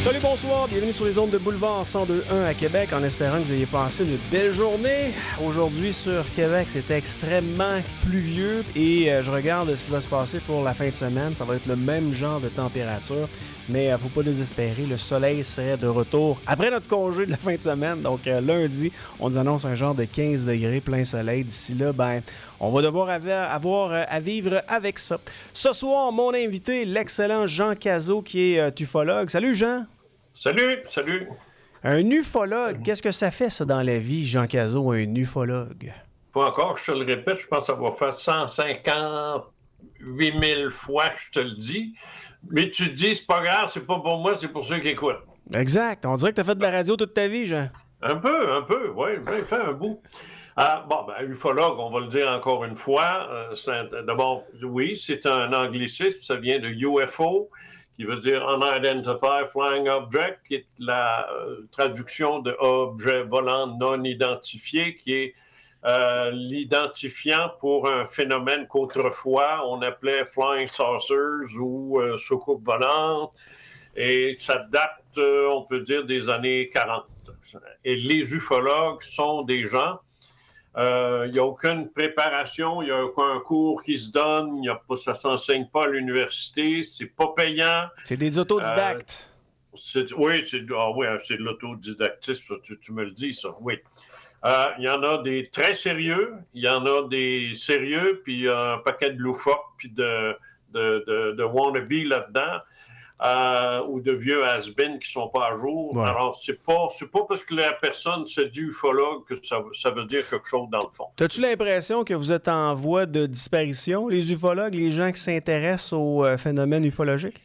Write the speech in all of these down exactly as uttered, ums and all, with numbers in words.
Salut, bonsoir, bienvenue sur les ondes de Boulevard cent deux point un à Québec, en espérant que vous ayez passé une belle journée. Aujourd'hui sur Québec, c'est extrêmement pluvieux et euh, je regarde ce qui va se passer pour la fin de semaine. Ça va être le même genre de température, mais il euh, ne faut pas désespérer, le soleil serait de retour après notre congé de la fin de semaine. Donc euh, lundi, on nous annonce un genre de quinze degrés, plein soleil. D'ici là, ben, on va devoir avoir, avoir euh, à vivre avec ça. Ce soir, mon invité, l'excellent Jean Cazot, qui est euh, ufologue. Salut Jean! Salut, salut. Un ufologue, qu'est-ce que ça fait, ça, dans la vie, Jean Cazot, un ufologue? Pas encore, je te le répète, je pense que ça va faire cent cinquante-huit mille fois que je te le dis. Mais tu te dis, c'est pas grave, c'est pas pour moi, c'est pour ceux qui écoutent. Exact. On dirait que tu as fait de la radio toute ta vie, Jean. Un peu, un peu, oui, j'ai fait un bout. Ah, bon, ben, ufologue, on va le dire encore une fois. Euh, D'abord, oui, c'est un anglicisme, ça vient de U F O, qui veut dire Unidentified Flying Object, qui est la euh, traduction de objet volant non identifié, qui est euh, l'identifiant pour un phénomène qu'autrefois on appelait Flying Saucers ou euh, soucoupe volante, et ça date, euh, on peut dire, des années quarante. Et les ufologues sont des gens. Il euh, n'y a aucune préparation, il n'y a aucun cours qui se donne, y a pas, ça ne s'enseigne pas à l'université, c'est pas payant. C'est des autodidactes. Euh, c'est, oui, c'est, ah, oui, c'est de l'autodidactisme, tu, tu me le dis, ça, oui. Il euh, y en a des très sérieux, il y en a des sérieux, puis un paquet de loufoques, puis de, de, de, de wannabe là-dedans. Euh, ou de vieux has-been qui ne sont pas à jour. Ouais. Alors, c'est pas, c'est pas parce que la personne se dit ufologue que ça, ça veut dire quelque chose dans le fond. T'as-tu l'impression que vous êtes en voie de disparition, les ufologues, les gens qui s'intéressent aux euh, phénomènes ufologiques?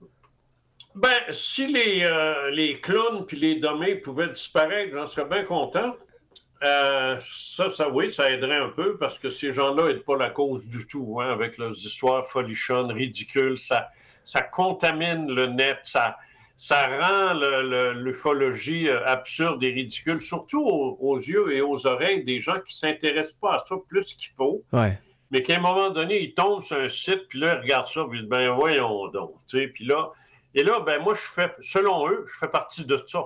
Ben, si les, euh, les clowns puis les dommés pouvaient disparaître, j'en serais bien content. Euh, ça, ça, oui, ça aiderait un peu parce que ces gens-là n'aident pas la cause du tout, hein, avec leurs histoires folichonnes, ridicules, ça... ça contamine le net, ça, ça rend le, le, l'ufologie absurde et ridicule, surtout aux, aux yeux et aux oreilles des gens qui ne s'intéressent pas à ça plus qu'il faut, ouais. mais qu'à un moment donné, ils tombent sur un site, puis là, ils regardent ça, puis ils disent, ben voyons donc, tu sais, puis là, et là, ben moi, je fais, selon eux, je fais partie de ça.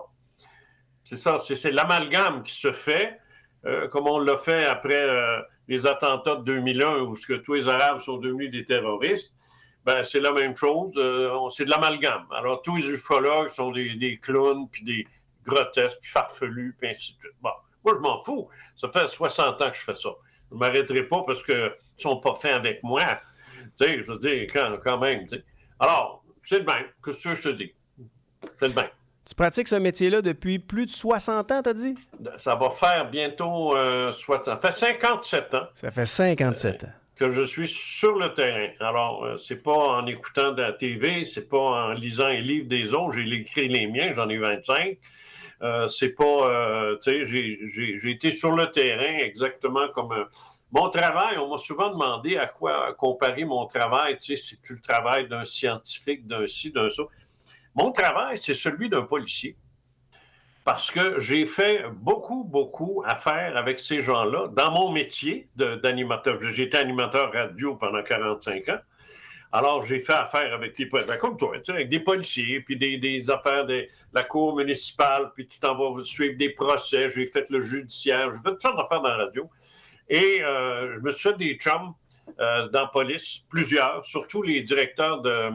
C'est ça, c'est, c'est l'amalgame qui se fait, euh, comme on l'a fait après euh, les attentats de deux mille un, où ce que tous les Arabes sont devenus des terroristes. Ben, c'est la même chose, euh, c'est de l'amalgame. Alors, tous les ufologues sont des, des clowns, puis des grotesques, puis farfelus, puis ainsi de suite. Bon, moi, je m'en fous. Ça fait soixante ans que je fais ça. Je ne m'arrêterai pas parce qu'ils ne sont pas faits avec moi. Tu sais, je veux dire, quand, quand même. T'sais. Alors, c'est le même. Qu'est-ce que tu veux que je te dis? C'est le même. Tu pratiques ce métier-là depuis plus de soixante ans, t'as dit? Ça va faire bientôt euh, soixante. Ça fait cinquante-sept ans. Ça fait cinquante-sept ans. Euh, que je suis sur le terrain. Alors, euh, c'est pas en écoutant de la T V, c'est pas en lisant les livres des autres, j'ai écrit les miens, j'en ai vingt-cinq. Euh, c'est pas, euh, tu sais, j'ai, j'ai, j'ai été sur le terrain exactement comme un... Mon travail, on m'a souvent demandé à quoi comparer mon travail, tu sais, c'est-tu le travail d'un scientifique, d'un ci, d'un ça. Mon travail, c'est celui d'un policier. Parce que j'ai fait beaucoup, beaucoup affaires avec ces gens-là dans mon métier de, d'animateur. J'ai été animateur radio pendant quarante-cinq ans. Alors, j'ai fait affaire avec les policiers, comme toi, tu sais, avec des policiers, puis des, des affaires de la cour municipale, puis tu t'en vas suivre des procès. J'ai fait le judiciaire, j'ai fait toutes sortes d'affaires dans la radio. Et euh, je me suis fait des chums euh, dans la police, plusieurs, surtout les directeurs de,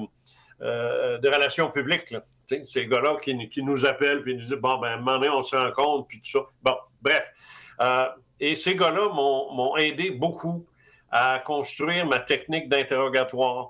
euh, de relations publiques, là. Ces gars-là qui, qui nous appellent puis nous disent, bon, ben, à un moment donné, on se rencontre, puis tout ça. Bon, bref. Euh, et ces gars-là m'ont, m'ont aidé beaucoup à construire ma technique d'interrogatoire,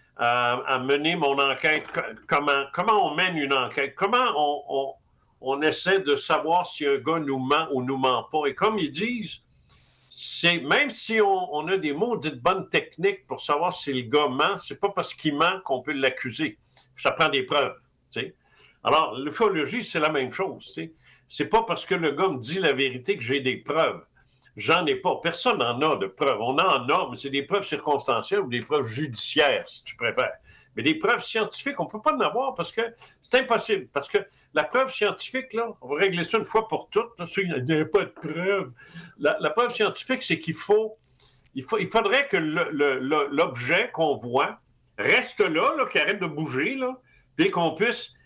à, à mener mon enquête. Comment, comment on mène une enquête? Comment on, on, on essaie de savoir si un gars nous ment ou nous ment pas? Et comme ils disent, c'est, même si on, on a des maudites bonnes techniques pour savoir si le gars ment, c'est pas parce qu'il ment qu'on peut l'accuser. Ça prend des preuves. T'sais. Alors, l'ufologie, c'est la même chose. T'sais. C'est pas parce que le gars me dit la vérité que j'ai des preuves. J'en ai pas. Personne n'en a de preuves. On en a, mais c'est des preuves circonstancielles ou des preuves judiciaires, si tu préfères. Mais des preuves scientifiques, on ne peut pas en avoir parce que c'est impossible. Parce que la preuve scientifique, là, on va régler ça une fois pour toutes. Là, il n'y a pas de preuve. La, la preuve scientifique, c'est qu'il faut, il faut, il faudrait que le, le, le, l'objet qu'on voit reste là, là, qu'il arrête de bouger, là, puis qu'on puisse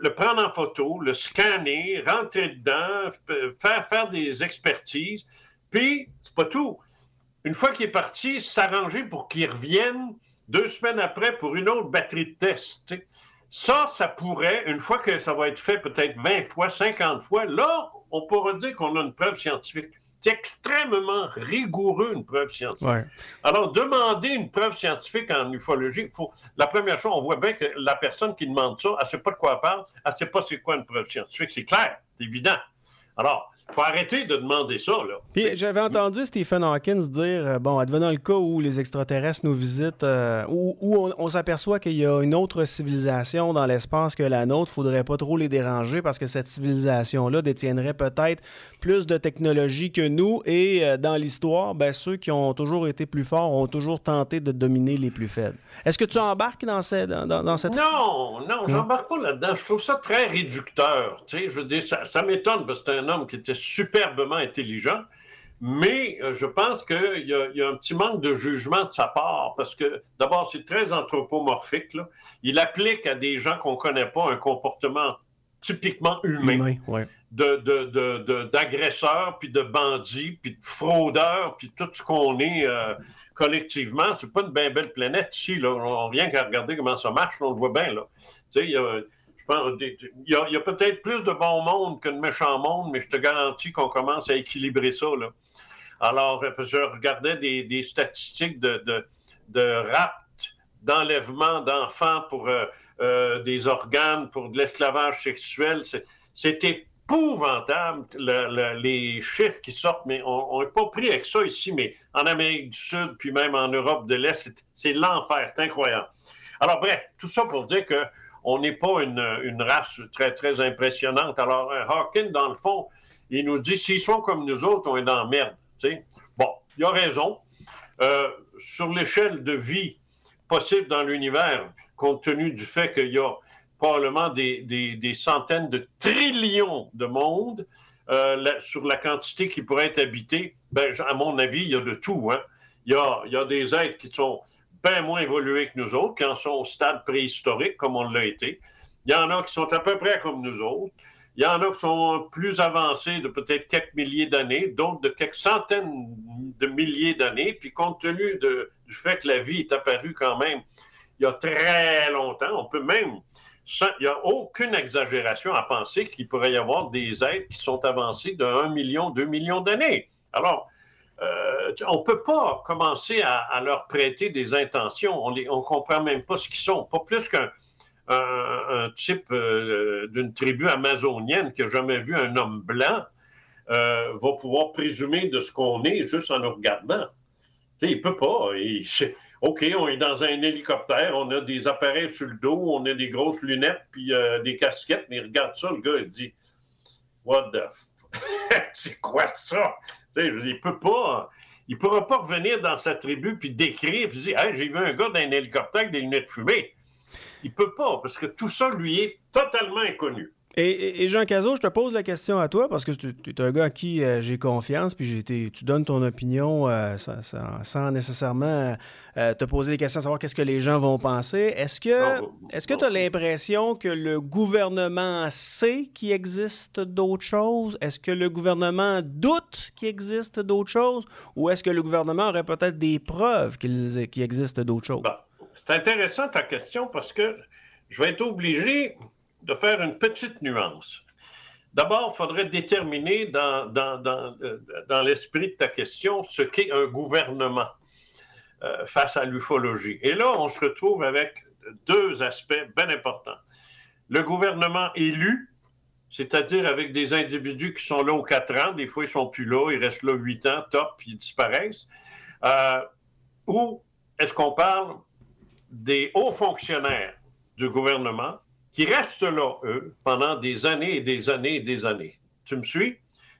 le prendre en photo, le scanner, rentrer dedans, faire, faire des expertises. Puis, c'est pas tout. Une fois qu'il est parti, s'arranger pour qu'il revienne deux semaines après pour une autre batterie de tests. T'sais. Ça, ça pourrait, une fois que ça va être fait peut-être vingt fois, cinquante fois, là, on pourra dire qu'on a une preuve scientifique. C'est extrêmement rigoureux, une preuve scientifique. Ouais. Alors, demander une preuve scientifique en ufologie, faut, la première chose, on voit bien que la personne qui demande ça, elle ne sait pas de quoi elle parle, elle ne sait pas c'est quoi une preuve scientifique. C'est clair, c'est évident. Alors, il faut arrêter de demander ça, là. Puis j'avais entendu Stephen Hawking dire, euh, bon, advenant le cas où les extraterrestres nous visitent, euh, où, où on, on s'aperçoit qu'il y a une autre civilisation dans l'espace que la nôtre, il ne faudrait pas trop les déranger parce que cette civilisation-là détiendrait peut-être plus de technologie que nous et euh, dans l'histoire, ben, ceux qui ont toujours été plus forts ont toujours tenté de dominer les plus faibles. Est-ce que tu embarques dans, ces, dans, dans cette... Non, non, j'embarque pas là-dedans. Je trouve ça très réducteur. Tu sais, je veux dire, ça, ça m'étonne parce que c'est un homme qui était superbement intelligent, mais euh, je pense qu'il y, y a un petit manque de jugement de sa part, parce que d'abord, c'est très anthropomorphique, là. Il applique à des gens qu'on ne connaît pas un comportement typiquement humain, humain ouais. de, de, de, de, d'agresseurs, puis de bandits, puis de fraudeurs, puis tout ce qu'on est euh, collectivement. C'est pas une bien belle planète ici, là. On, rien qu'à regarder comment ça marche, on le voit bien, là. Tu sais, il y a... Il y a, a peut-être plus de bon monde que de méchant monde, mais je te garantis qu'on commence à équilibrer ça, là. Alors, je regardais des, des statistiques de, de, de rapt, d'enlèvement d'enfants pour euh, euh, des organes, pour de l'esclavage sexuel. C'est, c'est épouvantable, le, le, les chiffres qui sortent, mais on n'est pas pris avec ça ici, mais en Amérique du Sud, puis même en Europe de l'Est, c'est, c'est l'enfer, c'est incroyable. Alors, bref, tout ça pour dire que on n'est pas une, une race très, très impressionnante. Alors, Hawking, dans le fond, il nous dit, s'ils sont comme nous autres, on est dans la merde. T'sais? Bon, il a raison. Euh, sur l'échelle de vie possible dans l'univers, compte tenu du fait qu'il y a probablement des, des, des centaines de trillions de mondes euh, la, sur la quantité qui pourrait être habitée, ben, à mon avis, il y a de tout. Hein? Il y a, il y a des êtres qui sont bien moins évolués que nous autres, qui en sont au stade préhistorique, comme on l'a été. Il y en a qui sont à peu près comme nous autres. Il y en a qui sont plus avancés de peut-être quelques milliers d'années, d'autres de quelques centaines de milliers d'années. Puis compte tenu de, du fait que la vie est apparue quand même il y a très longtemps, on peut même... Sans, il n'y a aucune exagération à penser qu'il pourrait y avoir des êtres qui sont avancés de un million, deux millions d'années. Alors, Euh, on ne peut pas commencer à, à leur prêter des intentions. On ne comprend même pas ce qu'ils sont. Pas plus qu'un un, un type euh, d'une tribu amazonienne qui n'a jamais vu un homme blanc euh, va pouvoir présumer de ce qu'on est juste en nous regardant. Tu sais, il ne peut pas. Il, OK, on est dans un hélicoptère, on a des appareils sur le dos, on a des grosses lunettes puis euh, des casquettes, mais il regarde ça, le gars, il dit « What the f... c'est quoi ça? » Tu sais, il ne peut pas, il pourra pas revenir dans sa tribu puis décrire puis dire hey, j'ai vu un gars dans un hélicoptère avec des lunettes fumées. Il peut pas, parce que tout ça lui est totalement inconnu. Et, et, et Jean Cazot, je te pose la question à toi, parce que tu es un gars à qui euh, j'ai confiance, puis j'ai été, tu donnes ton opinion euh, sans, sans, sans nécessairement euh, te poser des questions, savoir qu'est-ce que les gens vont penser. Est-ce que non, est-ce que tu as l'impression que le gouvernement sait qu'il existe d'autres choses? Est-ce que le gouvernement doute qu'il existe d'autres choses? Ou est-ce que le gouvernement aurait peut-être des preuves qu'il, qu'il existe d'autres choses? Bon, c'est intéressant ta question, parce que je vais être obligé de faire une petite nuance. D'abord, il faudrait déterminer dans, dans, dans, dans l'esprit de ta question ce qu'est un gouvernement euh, face à l'ufologie. Et là, on se retrouve avec deux aspects bien importants. Le gouvernement élu, c'est-à-dire avec des individus qui sont là aux quatre ans, des fois ils ne sont plus là, ils restent là huit ans, top, puis ils disparaissent. Euh, ou est-ce qu'on parle des hauts fonctionnaires du gouvernement qui restent là, eux, pendant des années et des années et des années. Tu me suis?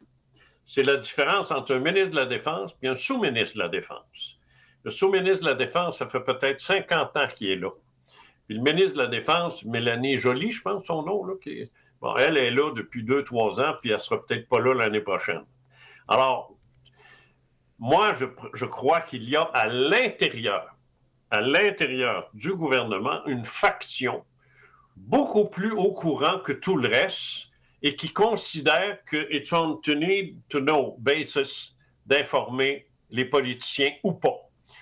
C'est la différence entre un ministre de la Défense et un sous-ministre de la Défense. Le sous-ministre de la Défense, ça fait peut-être cinquante ans qu'il est là. Puis le ministre de la Défense, Mélanie Joly, je pense son nom, là, qui est... bon, elle est là depuis deux, trois ans, puis elle ne sera peut-être pas là l'année prochaine. Alors, moi, je, je crois qu'il y a à l'intérieur, à l'intérieur du gouvernement, une faction beaucoup plus au courant que tout le reste et qui considèrent qu'ils ont tenu to know basis d'informer les politiciens ou pas.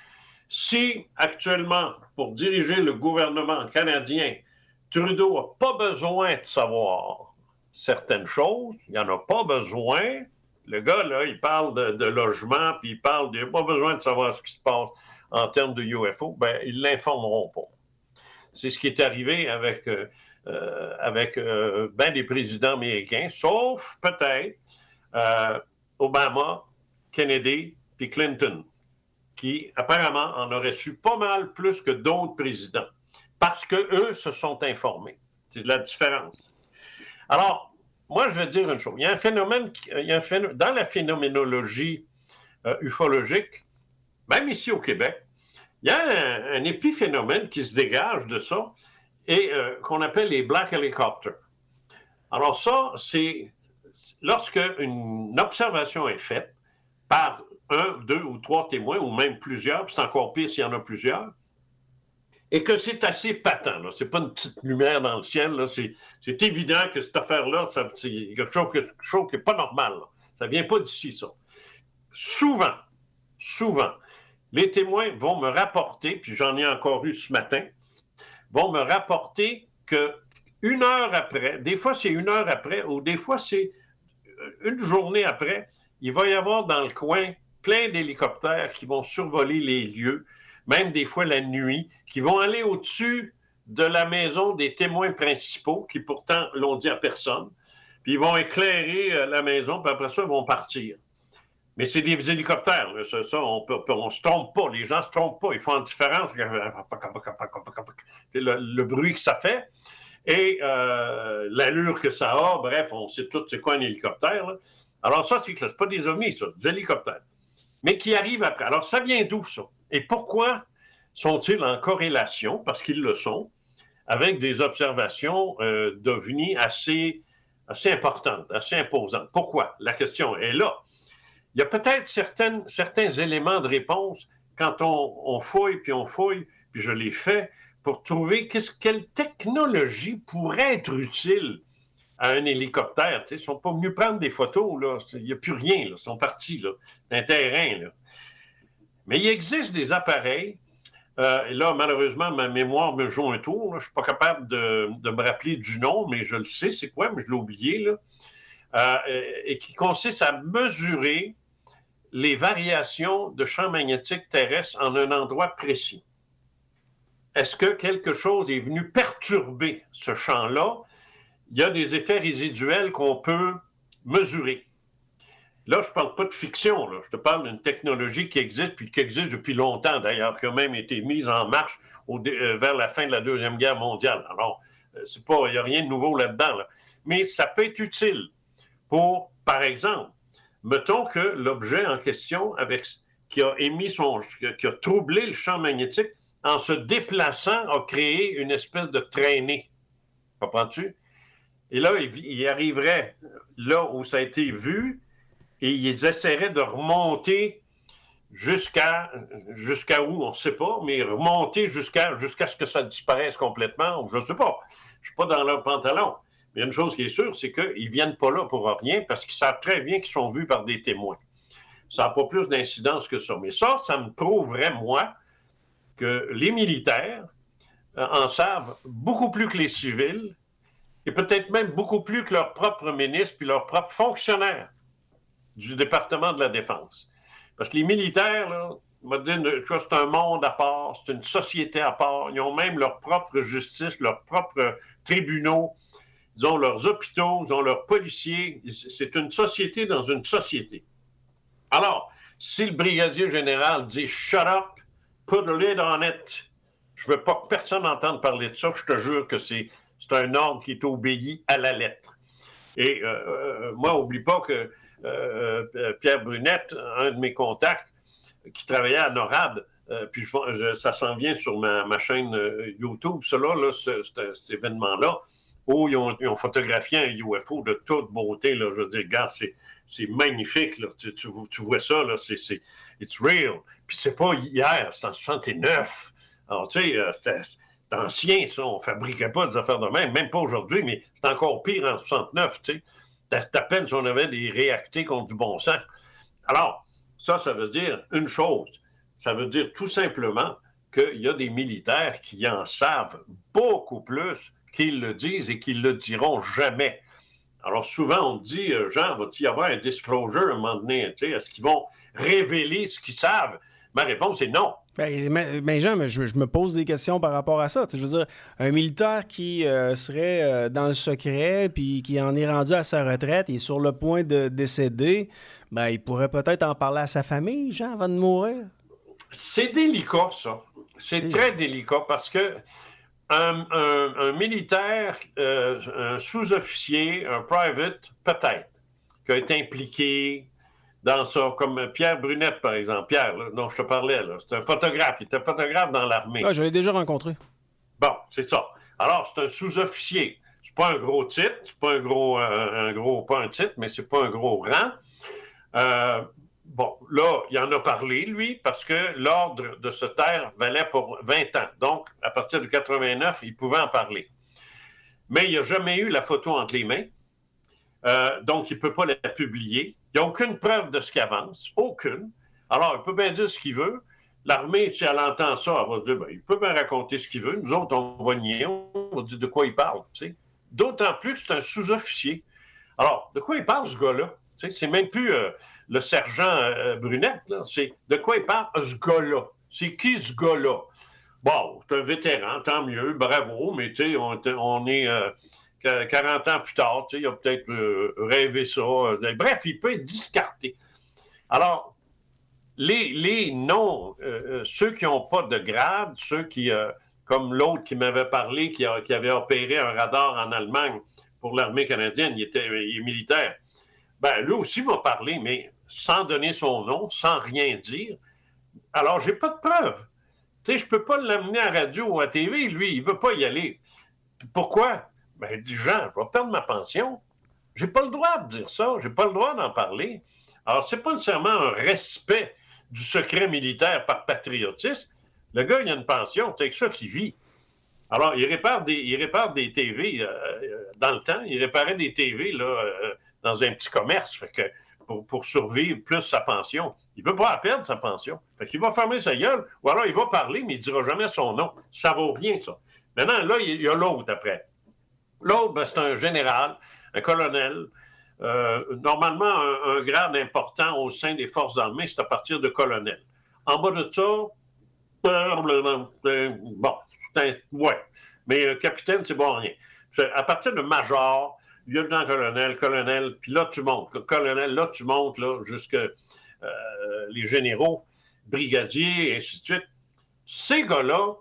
Si actuellement, pour diriger le gouvernement canadien, Trudeau n'a pas besoin de savoir certaines choses, il n'en a pas besoin. Le gars, là, il parle de, de logement, puis il parle, il n'a pas besoin de savoir ce qui se passe en termes de U F O, bien, ils ne l'informeront pas. C'est ce qui est arrivé avec, euh, avec euh, ben des présidents américains, sauf peut-être euh, Obama, Kennedy, puis Clinton, qui apparemment en auraient su pas mal plus que d'autres présidents, parce qu'eux se sont informés. C'est de la différence. Alors, moi, je vais dire une chose. Il y a un phénomène, il y a un phénomène dans la phénoménologie euh, ufologique, même ici au Québec, il y a un, un épiphénomène qui se dégage de ça et euh, qu'on appelle les Black Helicopters. Alors ça, c'est lorsque une observation est faite par un, deux ou trois témoins, ou même plusieurs, puis c'est encore pire s'il y en a plusieurs, et que c'est assez patent. Ce n'est pas une petite lumière dans le ciel. C'est évident que cette affaire-là, c'est quelque chose, quelque chose qui n'est pas normal. Là. Ça ne vient pas d'ici, ça. Souvent, souvent, les témoins vont me rapporter, puis j'en ai encore eu ce matin, vont me rapporter qu'une heure après, des fois c'est une heure après, ou des fois c'est une journée après, il va y avoir dans le coin plein d'hélicoptères qui vont survoler les lieux, même des fois la nuit, qui vont aller au-dessus de la maison des témoins principaux, qui pourtant l'ont dit à personne, puis ils vont éclairer la maison, puis après ça, ils vont partir. Mais c'est des hélicoptères, là, ça, ça on ne se trompe pas, les gens ne se trompent pas, ils font une différence, c'est le, le bruit que ça fait, et euh, l'allure que ça a, bref, on sait tout c'est quoi un hélicoptère. Là. Alors ça, c'est pas des ovnis, ça, des hélicoptères. Mais qui arrivent après. Alors ça vient d'où, ça? Et pourquoi sont-ils en corrélation, parce qu'ils le sont, avec des observations euh, d'ovnis assez, assez importantes, assez imposantes? Pourquoi? La question est là. Il y a peut-être certains éléments de réponse quand on, on fouille, puis on fouille, puis je l'ai fait, pour trouver quelle technologie pourrait être utile à un hélicoptère. Tu sais, ils ne sont pas venus prendre des photos, là. Il n'y a plus rien, là. Ils sont partis, là. Un terrain, là. Mais il existe des appareils, euh, et là, malheureusement, ma mémoire me joue un tour, là. Je ne suis pas capable de, de me rappeler du nom, mais je le sais, c'est quoi, mais je l'ai oublié, là. Euh, et qui consiste à mesurer les variations de champ magnétique terrestre en un endroit précis. Est-ce que quelque chose est venu perturber ce champ-là? Il y a des effets résiduels qu'on peut mesurer. Là, je ne parle pas de fiction, là. Je te parle d'une technologie qui existe, puis qui existe depuis longtemps, d'ailleurs, qui a même été mise en marche au, euh, vers la fin de la Deuxième Guerre mondiale. Alors, euh, c'est pas, il n'y a rien de nouveau là-dedans, là. Mais ça peut être utile pour, par exemple, mettons que l'objet en question, avec, qui a émis son, qui a troublé le champ magnétique, en se déplaçant, a créé une espèce de traînée. Comprends-tu? Et là, ils arriveraient là où ça a été vu et ils essaieraient de remonter jusqu'à jusqu'à où, on ne sait pas, mais remonter jusqu'à jusqu'à ce que ça disparaisse complètement, ou je ne sais pas. Je ne suis pas dans leur pantalon. Mais une chose qui est sûre, c'est qu'ils ne viennent pas là pour rien parce qu'ils savent très bien qu'ils sont vus par des témoins. Ça n'a pas plus d'incidence que ça. Mais ça, ça me prouverait, moi, que les militaires en savent beaucoup plus que les civils et peut-être même beaucoup plus que leurs propres ministres puis leurs propres fonctionnaires du département de la Défense. Parce que les militaires, là, c'est un monde à part, c'est une société à part. Ils ont même leur propre justice, leurs propres tribunaux, ils ont leurs hôpitaux, ils ont leurs policiers. C'est une société dans une société. Alors, si le brigadier général dit « Shut up, put a lid on it », je ne veux pas que personne entende parler de ça, je te jure que c'est un ordre qui est obéi à la lettre. Et euh, euh, moi, n'oublie pas que euh, Pierre Brunette, un de mes contacts, qui travaillait à NORAD, euh, puis je, je, ça s'en vient sur ma, ma chaîne euh, YouTube, cela, là, ce, ce, cet événement-là, où ils ont, ils ont photographié un U F O de toute beauté, là, je veux dire, regarde, c'est magnifique, là, tu, tu, tu vois ça, là, c'est, it's real. Puis c'est pas hier, c'est en soixante-neuf. Alors, tu sais, c'était ancien, ça. On ne fabriquait pas des affaires de même, même pas aujourd'hui, mais c'est encore pire en soixante-neuf, tu sais. À peine si on avait des réactés contre du bon sang. Alors, ça, ça veut dire une chose. Ça veut dire tout simplement qu'il y a des militaires qui en savent beaucoup plus qu'ils le disent et qu'ils le diront jamais. Alors, souvent, on dit, Jean, va-t-il y avoir un disclosure à un moment donné? Est-ce qu'ils vont révéler ce qu'ils savent? Ma réponse est non. Ben, mais, mais Jean, je, je me pose des questions par rapport à ça. Tu sais, je veux dire, un militaire qui euh, serait euh, dans le secret puis qui en est rendu à sa retraite et est sur le point de décéder, ben, il pourrait peut-être en parler à sa famille, Jean, avant de mourir. C'est délicat, ça. C'est oui. Très délicat parce que un, un, un militaire, euh, un sous-officier, un private, peut-être, qui a été impliqué dans ça, comme Pierre Brunette, par exemple. Pierre, là, dont je te parlais, là, c'est un photographe. Il était photographe dans l'armée. Ah, je l'ai déjà rencontré. Bon, c'est ça. Alors, c'est un sous-officier. C'est pas un gros titre, c'est pas un gros, euh, un gros, pas un titre, mais c'est pas un gros rang. Euh, bon, là, il en a parlé, lui, parce que l'ordre de se taire valait pour vingt ans. Donc, à partir de quatre-vingt-neuf, il pouvait en parler. Mais il n'a jamais eu la photo entre les mains. Euh, donc, il ne peut pas la publier. Il n'y a aucune preuve de ce qu'il avance. Aucune. Alors, il peut bien dire ce qu'il veut. L'armée, si elle entend ça, elle va se dire, ben, il peut bien raconter ce qu'il veut. Nous autres, on va nier, on va dire de quoi il parle. Tu sais. D'autant plus que c'est un sous-officier. Alors, de quoi il parle, ce gars-là? Tu sais, c'est même plus euh, le sergent euh, Brunette. Là. C'est de quoi il parle, ce gars-là. C'est qui, ce gars-là? Bon, c'est un vétéran, tant mieux, bravo, mais tu sais, on, on est... Euh, quarante ans plus tard, tu sais, il a peut-être euh, rêvé ça. Euh, bref, il peut être discarté. Alors, les, les non, euh, ceux qui n'ont pas de grade, ceux qui, euh, comme l'autre qui m'avait parlé, qui, a, qui avait opéré un radar en Allemagne pour l'armée canadienne, il était il est militaire, ben lui aussi m'a parlé, mais sans donner son nom, sans rien dire. Alors, j'ai pas de preuves. Tu sais, je peux pas l'amener à la radio ou à la T V, lui, il veut pas y aller. Pourquoi? Ben, il dit, Jean, je vais perdre ma pension. J'ai pas le droit de dire ça. J'ai pas le droit d'en parler. Alors, c'est pas nécessairement un respect du secret militaire par patriotisme. Le gars, il a une pension. C'est avec ça qu'il vit. Alors, il répare des, il répare des T V euh, dans le temps. Il réparait des T V là, euh, dans un petit commerce. Fait que pour, pour survivre plus sa pension. Il veut pas perdre sa pension. Fait qu'il va fermer sa gueule. Ou alors, il va parler, mais il dira jamais son nom. Ça vaut rien, ça. Maintenant, là, il y a l'autre après. L'autre, ben, c'est un général, un colonel. Euh, normalement, un, un grade important au sein des forces armées, c'est à partir de colonel. En bas de ça, bon, c'est un, ouais. Mais euh, capitaine, c'est bon rien. À partir de major, lieutenant-colonel, colonel, puis là, tu montes. Colonel, là, tu montes là, jusque euh, les généraux, brigadiers, et ainsi de suite. Ces gars-là,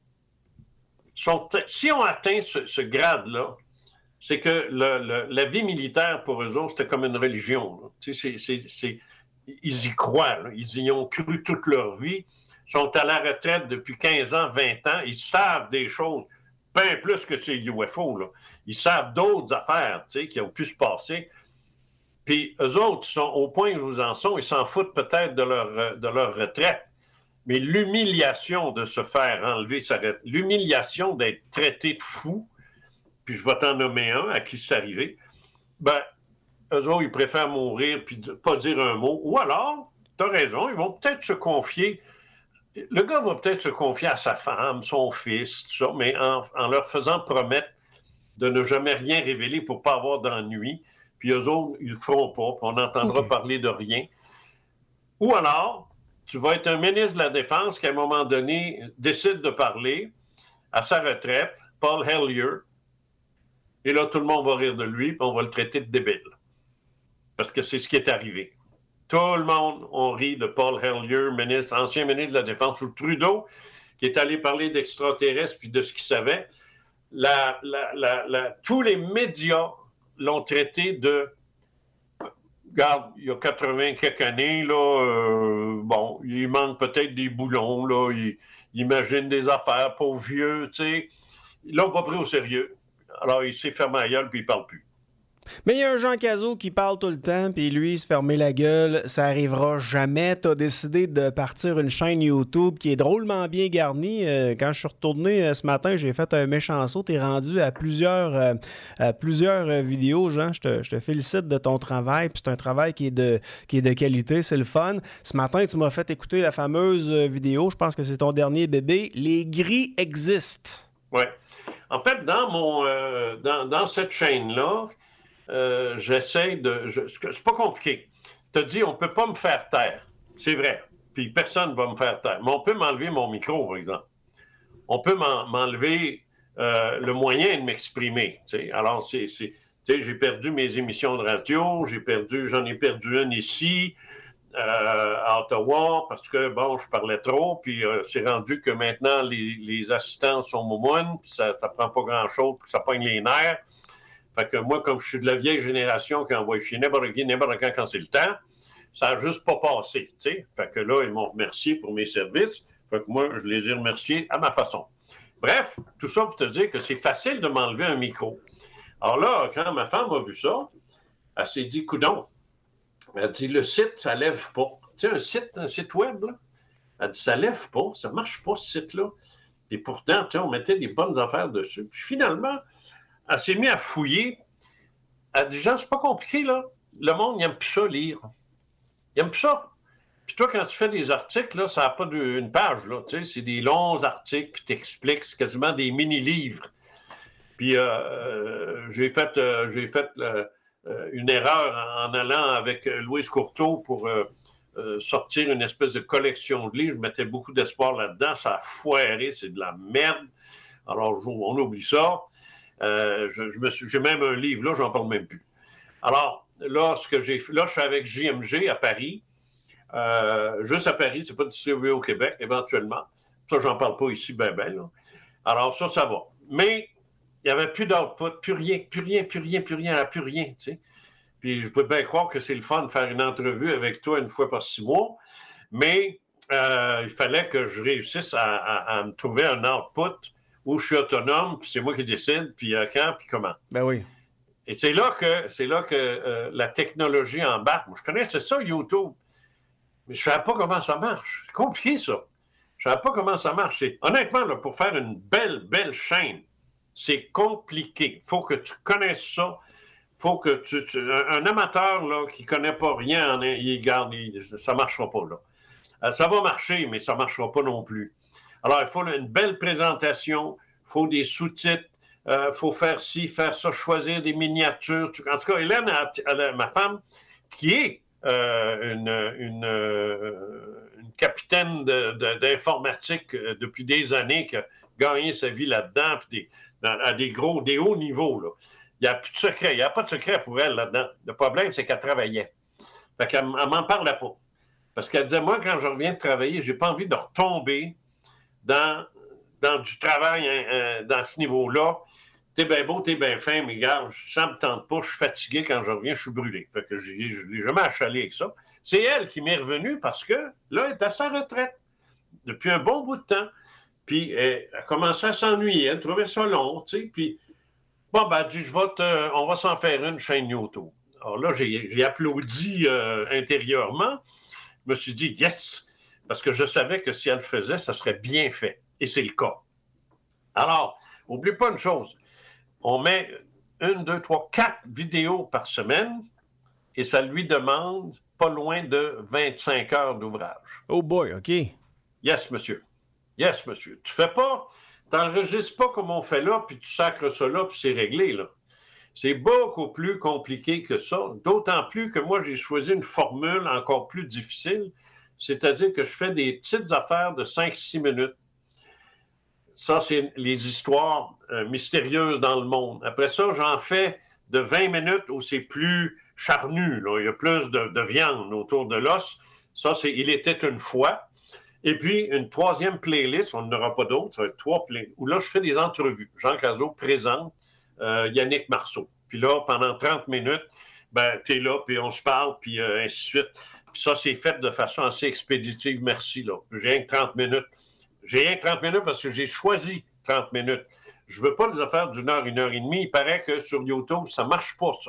Sont, si on atteint ce, ce grade-là, c'est que le, le, la vie militaire, pour eux autres, c'était comme une religion. Tu sais, c'est, c'est, c'est, ils y croient. Là. Ils y ont cru toute leur vie. Ils sont à la retraite depuis quinze ans, vingt ans. Ils savent des choses, bien plus que ces U F O. Là. Ils savent d'autres affaires tu sais, qui ont pu se passer. Puis eux autres, sont, au point où ils en sont, ils s'en foutent peut-être de leur, de leur retraite. Mais l'humiliation de se faire enlever sa retraite, l'humiliation d'être traité de fou, puis je vais t'en nommer un à qui c'est arrivé, ben, eux autres, ils préfèrent mourir puis pas dire un mot. Ou alors, t'as raison, ils vont peut-être se confier, le gars va peut-être se confier à sa femme, son fils, tout ça, mais en, en leur faisant promettre de ne jamais rien révéler pour pas avoir d'ennui, puis eux autres, ils le feront pas, puis on n'entendra okay. parler de rien. Ou alors, tu vas être un ministre de la Défense qui, à un moment donné, décide de parler à sa retraite, Paul Hellyer, et là, tout le monde va rire de lui, puis on va le traiter de débile. Parce que c'est ce qui est arrivé. Tout le monde, on rit de Paul Hellyer, ministre, ancien ministre de la Défense, ou Trudeau, qui est allé parler d'extraterrestres puis de ce qu'il savait. La, la, la, la, tous les médias l'ont traité de... Regarde, il y a quatre-vingts quelques années, là, euh, bon, il manque peut-être des boulons, là, il, il imagine des affaires, pauvre vieux, tu sais. Ils l'ont pas pris au sérieux. Alors, il s'est fermé la gueule, puis il parle plus. Mais il y a un Jean Cazot qui parle tout le temps, puis lui, se fermer la gueule, ça arrivera jamais. T'as décidé de partir une chaîne YouTube qui est drôlement bien garnie. Euh, quand je suis retourné euh, ce matin, j'ai fait un méchant saut. T'es rendu à plusieurs, euh, à plusieurs euh, vidéos, Jean. Je te, je te félicite de ton travail. Puis c'est un travail qui est de, qui est de qualité, c'est le fun. Ce matin, tu m'as fait écouter la fameuse vidéo, je pense que c'est ton dernier bébé, Les gris existent. Oui. En fait, dans, mon, euh, dans, dans cette chaîne-là, Euh, j'essaie de... Je, c'est pas compliqué. Tu as dit, on peut pas me faire taire. C'est vrai. Puis personne ne va me faire taire. Mais on peut m'enlever mon micro, par exemple. On peut m'enlever euh, le moyen de m'exprimer. T'sais. Alors, c'est, c'est, j'ai perdu mes émissions de radio, j'ai perdu, j'en ai perdu une ici, euh, à Ottawa, parce que, bon, je parlais trop, puis euh, c'est rendu que maintenant, les, les assistants sont moumounes, puis ça, ça prend pas grand-chose, puis ça pogne les nerfs. Fait que moi, comme je suis de la vieille génération qui envoie chez n'importe qui, n'importe quand, quand c'est le temps, ça n'a juste pas passé, tu sais. Fait que là, ils m'ont remercié pour mes services. Fait que moi, je les ai remerciés à ma façon. Bref, tout ça pour te dire que c'est facile de m'enlever un micro. Alors là, quand ma femme a vu ça, elle s'est dit, coudonc. Elle dit, le site, ça lève pas. Tu sais, un site, un site web, là, elle dit, ça lève pas, ça marche pas, ce site-là. Et pourtant, tu sais, on mettait des bonnes affaires dessus. Puis finalement, elle s'est mise à fouiller. Elle dit, Jean, c'est pas compliqué, là. Le monde, il n'aime plus ça, lire. Il n'aime plus ça. Puis toi, quand tu fais des articles, là, ça n'a pas une page, là. Tu sais, c'est des longs articles, puis t'expliques, c'est quasiment des mini-livres. Puis euh, euh, j'ai fait, euh, j'ai fait euh, une erreur en allant avec Louise Courteau pour euh, euh, sortir une espèce de collection de livres. Je mettais beaucoup d'espoir là-dedans. Ça a foiré, c'est de la merde. Alors, on oublie ça. Euh, je, je me suis, j'ai même un livre, là, j'en parle même plus. Alors, là, ce que j'ai fait, là, je suis avec J M G à Paris, euh, juste à Paris, c'est pas distribué au Québec, éventuellement. Ça, j'en parle pas ici, ben, ben, là. Alors, ça, ça va. Mais, il n'y avait plus d'output, plus rien, plus rien, plus rien, plus rien, plus rien, tu sais. Puis, je peux bien croire que c'est le fun de faire une entrevue avec toi une fois par six mois, mais euh, il fallait que je réussisse à, à, à me trouver un output où je suis autonome, puis c'est moi qui décide, puis à quand, puis comment. Ben oui. Et c'est là que, c'est là que euh, la technologie embarque. Moi, je connaissais ça, YouTube, mais je ne savais pas comment ça marche. C'est compliqué, ça. Je ne savais pas comment ça marche. C'est, honnêtement, là, pour faire une belle, belle chaîne, c'est compliqué. Il faut que tu connaisses ça. Il faut que tu... tu un, un amateur là, qui ne connaît pas rien, il garde, il, ça ne marchera pas, là. Euh, ça va marcher, mais ça ne marchera pas non plus. Alors, il faut une belle présentation, il faut des sous-titres, il euh, faut faire ci, faire ça, choisir des miniatures. En tout cas, Hélène, elle a, ma femme, qui est euh, une, une, euh, une capitaine de, de, d'informatique euh, depuis des années, qui a gagné sa vie là-dedans, puis des, dans, à des gros, des hauts niveaux, là. Il n'y a plus de secret, il n'y a pas de secret pour elle là-dedans. Le problème, c'est qu'elle travaillait. Fait qu'elle ne m'en parlait pas. Parce qu'elle disait, moi, quand je reviens de travailler, je n'ai pas envie de retomber Dans, dans du travail hein, dans ce niveau-là. T'es bien beau, t'es bien fin, mais regarde, ça ne me tente pas, je suis fatigué, quand je reviens, je suis brûlé. Fait que je ne l'ai jamais achalé avec ça. C'est elle qui m'est revenue parce que, là, elle est à sa retraite depuis un bon bout de temps. Puis, elle a commencé à s'ennuyer, elle trouvait ça long, tu sais, puis, bon, ben, elle dit, je vais te, on va s'en faire une chaîne YouTube. Alors là, j'ai, j'ai applaudi euh, intérieurement. Je me suis dit, yes! Parce que je savais que si elle le faisait, ça serait bien fait. Et c'est le cas. Alors, n'oublie pas une chose. On met une, deux, trois, quatre vidéos par semaine et ça lui demande pas loin de vingt-cinq heures d'ouvrage. Oh boy, OK. Yes, monsieur. Yes, monsieur. Tu fais pas, tu n'enregistres pas comme on fait là, puis tu sacres ça là, puis c'est réglé, là. C'est beaucoup plus compliqué que ça, d'autant plus que moi, j'ai choisi une formule encore plus difficile, c'est-à-dire que je fais des petites affaires de cinq six minutes. Ça, c'est les histoires euh, mystérieuses dans le monde. Après ça, j'en fais de vingt minutes où c'est plus charnu, là. Il y a plus de, de viande autour de l'os. Ça, c'est « Il était une fois ». Et puis, une troisième playlist, on n'en aura pas d'autres, ça va être trois playlists, où là, je fais des entrevues. Jean Cazot présente euh, Yannick Marceau. Puis là, pendant trente minutes, ben, t'es là, puis on se parle, puis euh, ainsi de suite. Puis ça, c'est fait de façon assez expéditive, merci, là. J'ai rien que trente minutes. J'ai rien que trente minutes parce que j'ai choisi trente minutes. Je veux pas des affaires d'une heure, une heure et demie. Il paraît que sur YouTube, ça marche pas, ça.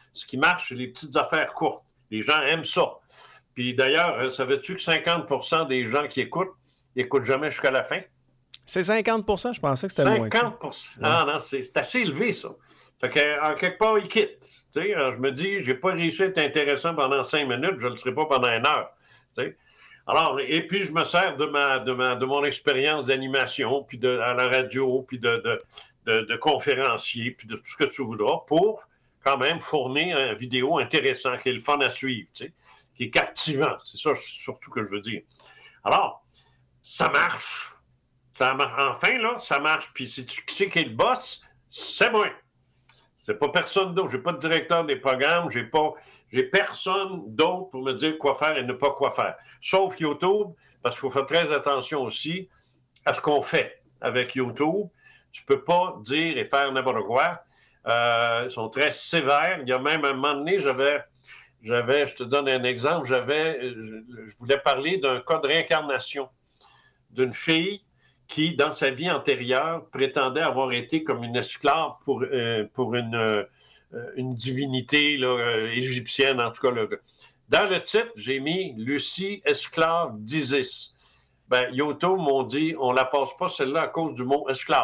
Ce qui marche, c'est les petites affaires courtes. Les gens aiment ça. Puis d'ailleurs, savais-tu que cinquante pour cent des gens qui écoutent, n'écoutent jamais jusqu'à la fin? C'est cinquante pour cent, je pensais que c'était moins. cinquante pour cent. Ah non, c'est, c'est assez élevé, ça. Fait qu'en quelque part, ils quittent. Tu sais, je me dis, j'ai pas réussi à être intéressant pendant cinq minutes, je ne le serai pas pendant une heure. Tu sais. Alors, et puis je me sers de ma, de ma, de mon expérience d'animation, puis de, à la radio, puis de, de, de, de conférencier, puis de tout ce que tu voudras, pour quand même fournir une vidéo intéressante, qui est le fun à suivre, tu sais, qui est captivant. C'est ça surtout que je veux dire. Alors, ça marche. Ça marche. Enfin, là, ça marche. Puis si tu sais qui est le boss, c'est moi. C'est pas personne d'autre. J'ai pas de directeur des programmes. J'ai pas, j'ai personne d'autre pour me dire quoi faire et ne pas quoi faire. Sauf YouTube, parce qu'il faut faire très attention aussi à ce qu'on fait avec YouTube. Tu peux pas dire et faire n'importe quoi. Euh, ils sont très sévères. Il y a même un moment donné, j'avais, j'avais, je te donne un exemple, j'avais, je, je voulais parler d'un cas de réincarnation d'une fille qui, dans sa vie antérieure, prétendait avoir été comme une esclave pour, euh, pour une, euh, une divinité là, euh, égyptienne, en tout cas. Là. Dans le titre, j'ai mis « Lucie, esclave d'Isis ». Ben, YouTube m'ont dit « On la passe pas celle-là à cause du mot « esclave ».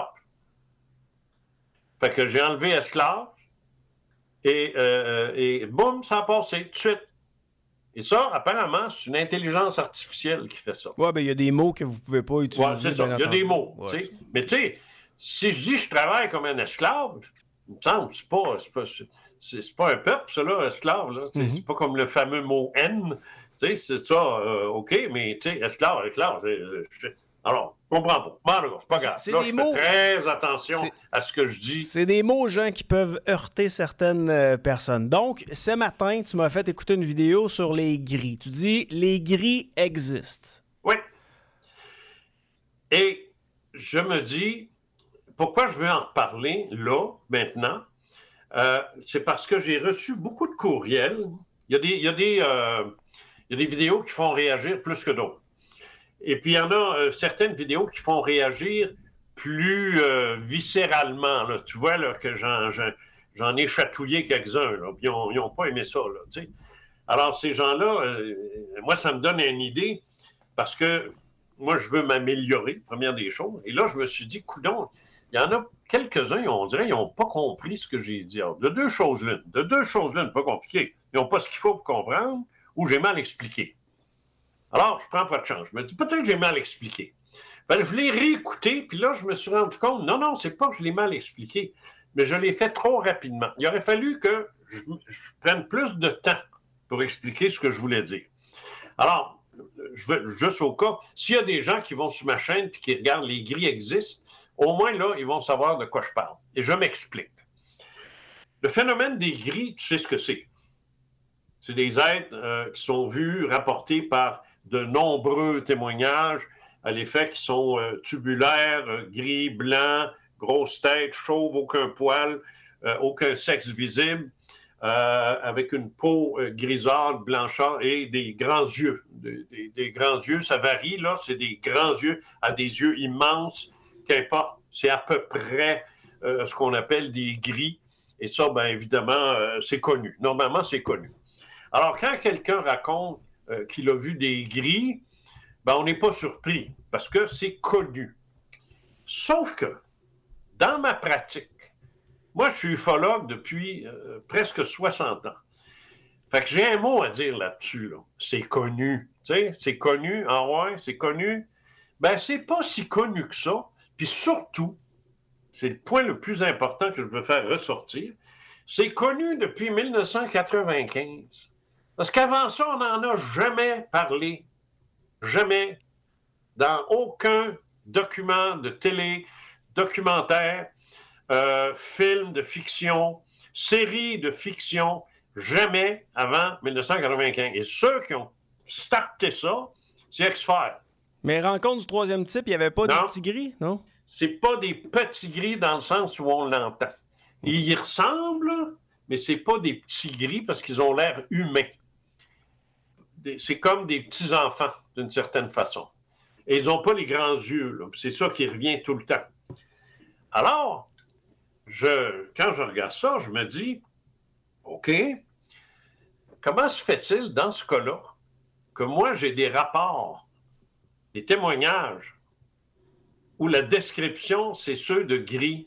Fait que j'ai enlevé « esclave » et, euh, et boum, ça a passé tout de suite. Et ça, apparemment, c'est une intelligence artificielle qui fait ça. Oui, bien, il y a des mots que vous ne pouvez pas utiliser. Oui, c'est ça. Il y a des mots. Ouais. Tu sais. Mais tu sais, si je dis je travaille comme un esclave, il me semble que c'est pas, c'est pas, c'est, c'est pas un peuple, ça, là, esclave. Là. Mm-hmm. C'est pas comme le fameux mot « haine ». Tu sais, c'est ça, euh, OK, mais tu sais, esclave, esclave, c'est... c'est alors, je comprends pas. Bon, c'est pas grave. C'est, c'est là, des je mots... fais très attention c'est... à ce que je dis. C'est des mots, Jean, qui peuvent heurter certaines euh, personnes. Donc, ce matin, tu m'as fait écouter une vidéo sur les gris. Tu dis, les gris existent. Oui. Et je me dis, pourquoi je veux en reparler là, maintenant? Euh, c'est parce que j'ai reçu beaucoup de courriels. Il y a des, il y a des, euh, il y a des vidéos qui font réagir plus que d'autres. Et puis, il y en a euh, certaines vidéos qui font réagir plus euh, viscéralement. Là. Tu vois là, que j'en, j'en, j'en ai chatouillé quelques-uns. Là, puis ils n'ont pas aimé ça. Là, tu sais. Alors, ces gens-là, euh, moi, ça me donne une idée parce que moi, je veux m'améliorer, première des choses. Et là, je me suis dit, coudonc, il y en a quelques-uns, on dirait, ils n'ont pas compris ce que j'ai dit. Alors, de deux choses l'une. De deux choses l'une, pas compliqué. Ils n'ont pas ce qu'il faut pour comprendre ou j'ai mal expliqué. Alors, je prends pas de chance. Je me dis, peut-être que j'ai mal expliqué. Ben, je l'ai réécouté, puis là, je me suis rendu compte, non, non, c'est pas que je l'ai mal expliqué, mais je l'ai fait trop rapidement. Il aurait fallu que je, je prenne plus de temps pour expliquer ce que je voulais dire. Alors, je veux, juste au cas, s'il y a des gens qui vont sur ma chaîne et qui regardent les gris existent, au moins là, ils vont savoir de quoi je parle. Et je m'explique. Le phénomène des gris, tu sais ce que c'est. C'est des êtres euh, qui sont vus, rapportés par de nombreux témoignages à l'effet qu'ils sont euh, tubulaires, euh, gris, blancs, grosse tête, chauve, aucun poil, euh, aucun sexe visible, euh, avec une peau euh, grisâtre, blanchâtre et des grands yeux. Des, des, des grands yeux, ça varie, là, c'est des grands yeux à des yeux immenses, qu'importe, c'est à peu près euh, ce qu'on appelle des gris. Et ça, bien évidemment, euh, c'est connu. Normalement, c'est connu. Alors, quand quelqu'un raconte euh, qu'il a vu des gris, ben, on n'est pas surpris parce que c'est connu. Sauf que, dans ma pratique, moi, je suis ufologue depuis euh, presque soixante ans. Fait que j'ai un mot à dire là-dessus. Là. C'est connu. Tu sais, c'est connu. Ah ouais, c'est connu. Ben, c'est pas si connu que ça. Puis surtout, c'est le point le plus important que je veux faire ressortir, c'est connu depuis mille neuf cent quatre-vingt-quinze. Parce qu'avant ça, on n'en a jamais parlé. Jamais. Dans aucun document de télé, documentaire, euh, film de fiction, série de fiction, jamais avant mille neuf cent quatre-vingt-quinze. Et ceux qui ont starté ça, c'est X-Files. Mais rencontre du troisième type, il n'y avait pas non. des petits gris, non? C'est pas des petits gris dans le sens où on l'entend. Ils y ressemblent, mais c'est pas des petits gris parce qu'ils ont l'air humains. C'est comme des petits-enfants, d'une certaine façon. Et ils n'ont pas les grands yeux. Là. C'est ça qui revient tout le temps. Alors, je, quand je regarde ça, je me dis, OK. Comment se fait-il, dans ce cas-là, que moi, j'ai des rapports, des témoignages, où la description, c'est ceux de Gris?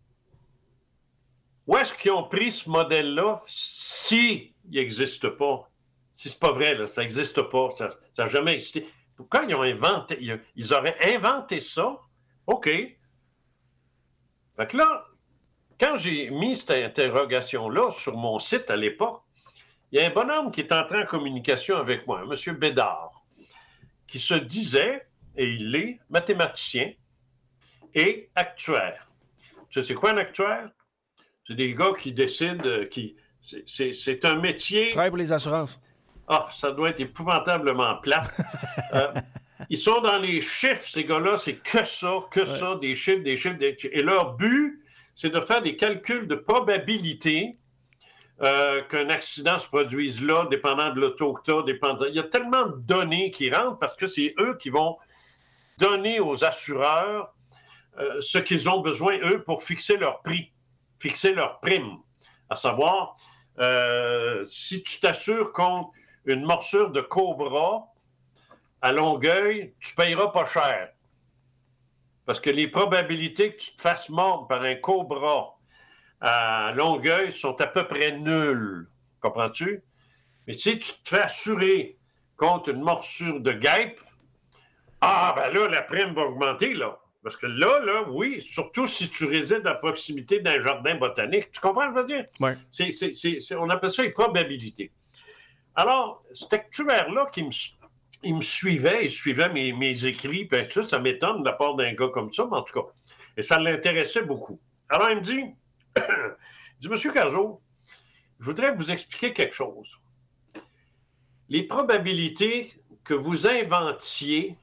Où est-ce qu'ils ont pris ce modèle-là s'il n'existe pas? Si c'est pas vrai, là, ça n'existe pas, ça n'a jamais existé. Pourquoi ils ont inventé, ils auraient inventé ça? OK. Fait que là, quand j'ai mis cette interrogation-là sur mon site à l'époque, il y a un bonhomme qui est entré en communication avec moi, M. Bédard, qui se disait, et il est, mathématicien et actuaire. Tu sais, c'est quoi un actuaire? C'est des gars qui décident, qui, c'est, c'est, c'est un métier... Travaille pour les assurances. Ah, ça doit être épouvantablement plat. euh, ils sont dans les chiffres, ces gars-là, c'est que ça, que ouais. ça, des chiffres, des chiffres, des chiffres. Et leur but, c'est de faire des calculs de probabilité euh, qu'un accident se produise là, dépendant de l'auto que tu as, dépendant... Il y a tellement de données qui rentrent parce que c'est eux qui vont donner aux assureurs euh, ce qu'ils ont besoin, eux, pour fixer leur prix, fixer leur prime. À savoir, euh, si tu t'assures contre une morsure de cobra à Longueuil, tu ne payeras pas cher. Parce que les probabilités que tu te fasses mordre par un cobra à Longueuil sont à peu près nulles. Comprends-tu? Mais si tu te fais assurer contre une morsure de guêpe, ah, ben là, la prime va augmenter, là. Parce que là, là, oui, surtout si tu résides à proximité d'un jardin botanique. Tu comprends ce que je veux dire? Oui. C'est, c'est, c'est, c'est, on appelle ça les probabilités. Alors, cet actuaire-là qui me, il me suivait, il suivait mes, mes écrits, puis tout ça, ça m'étonne de la part d'un gars comme ça, mais en tout cas. Et ça l'intéressait beaucoup. Alors, il me dit, il dit, Monsieur Cazot, je voudrais vous expliquer quelque chose. Les probabilités que vous inventiez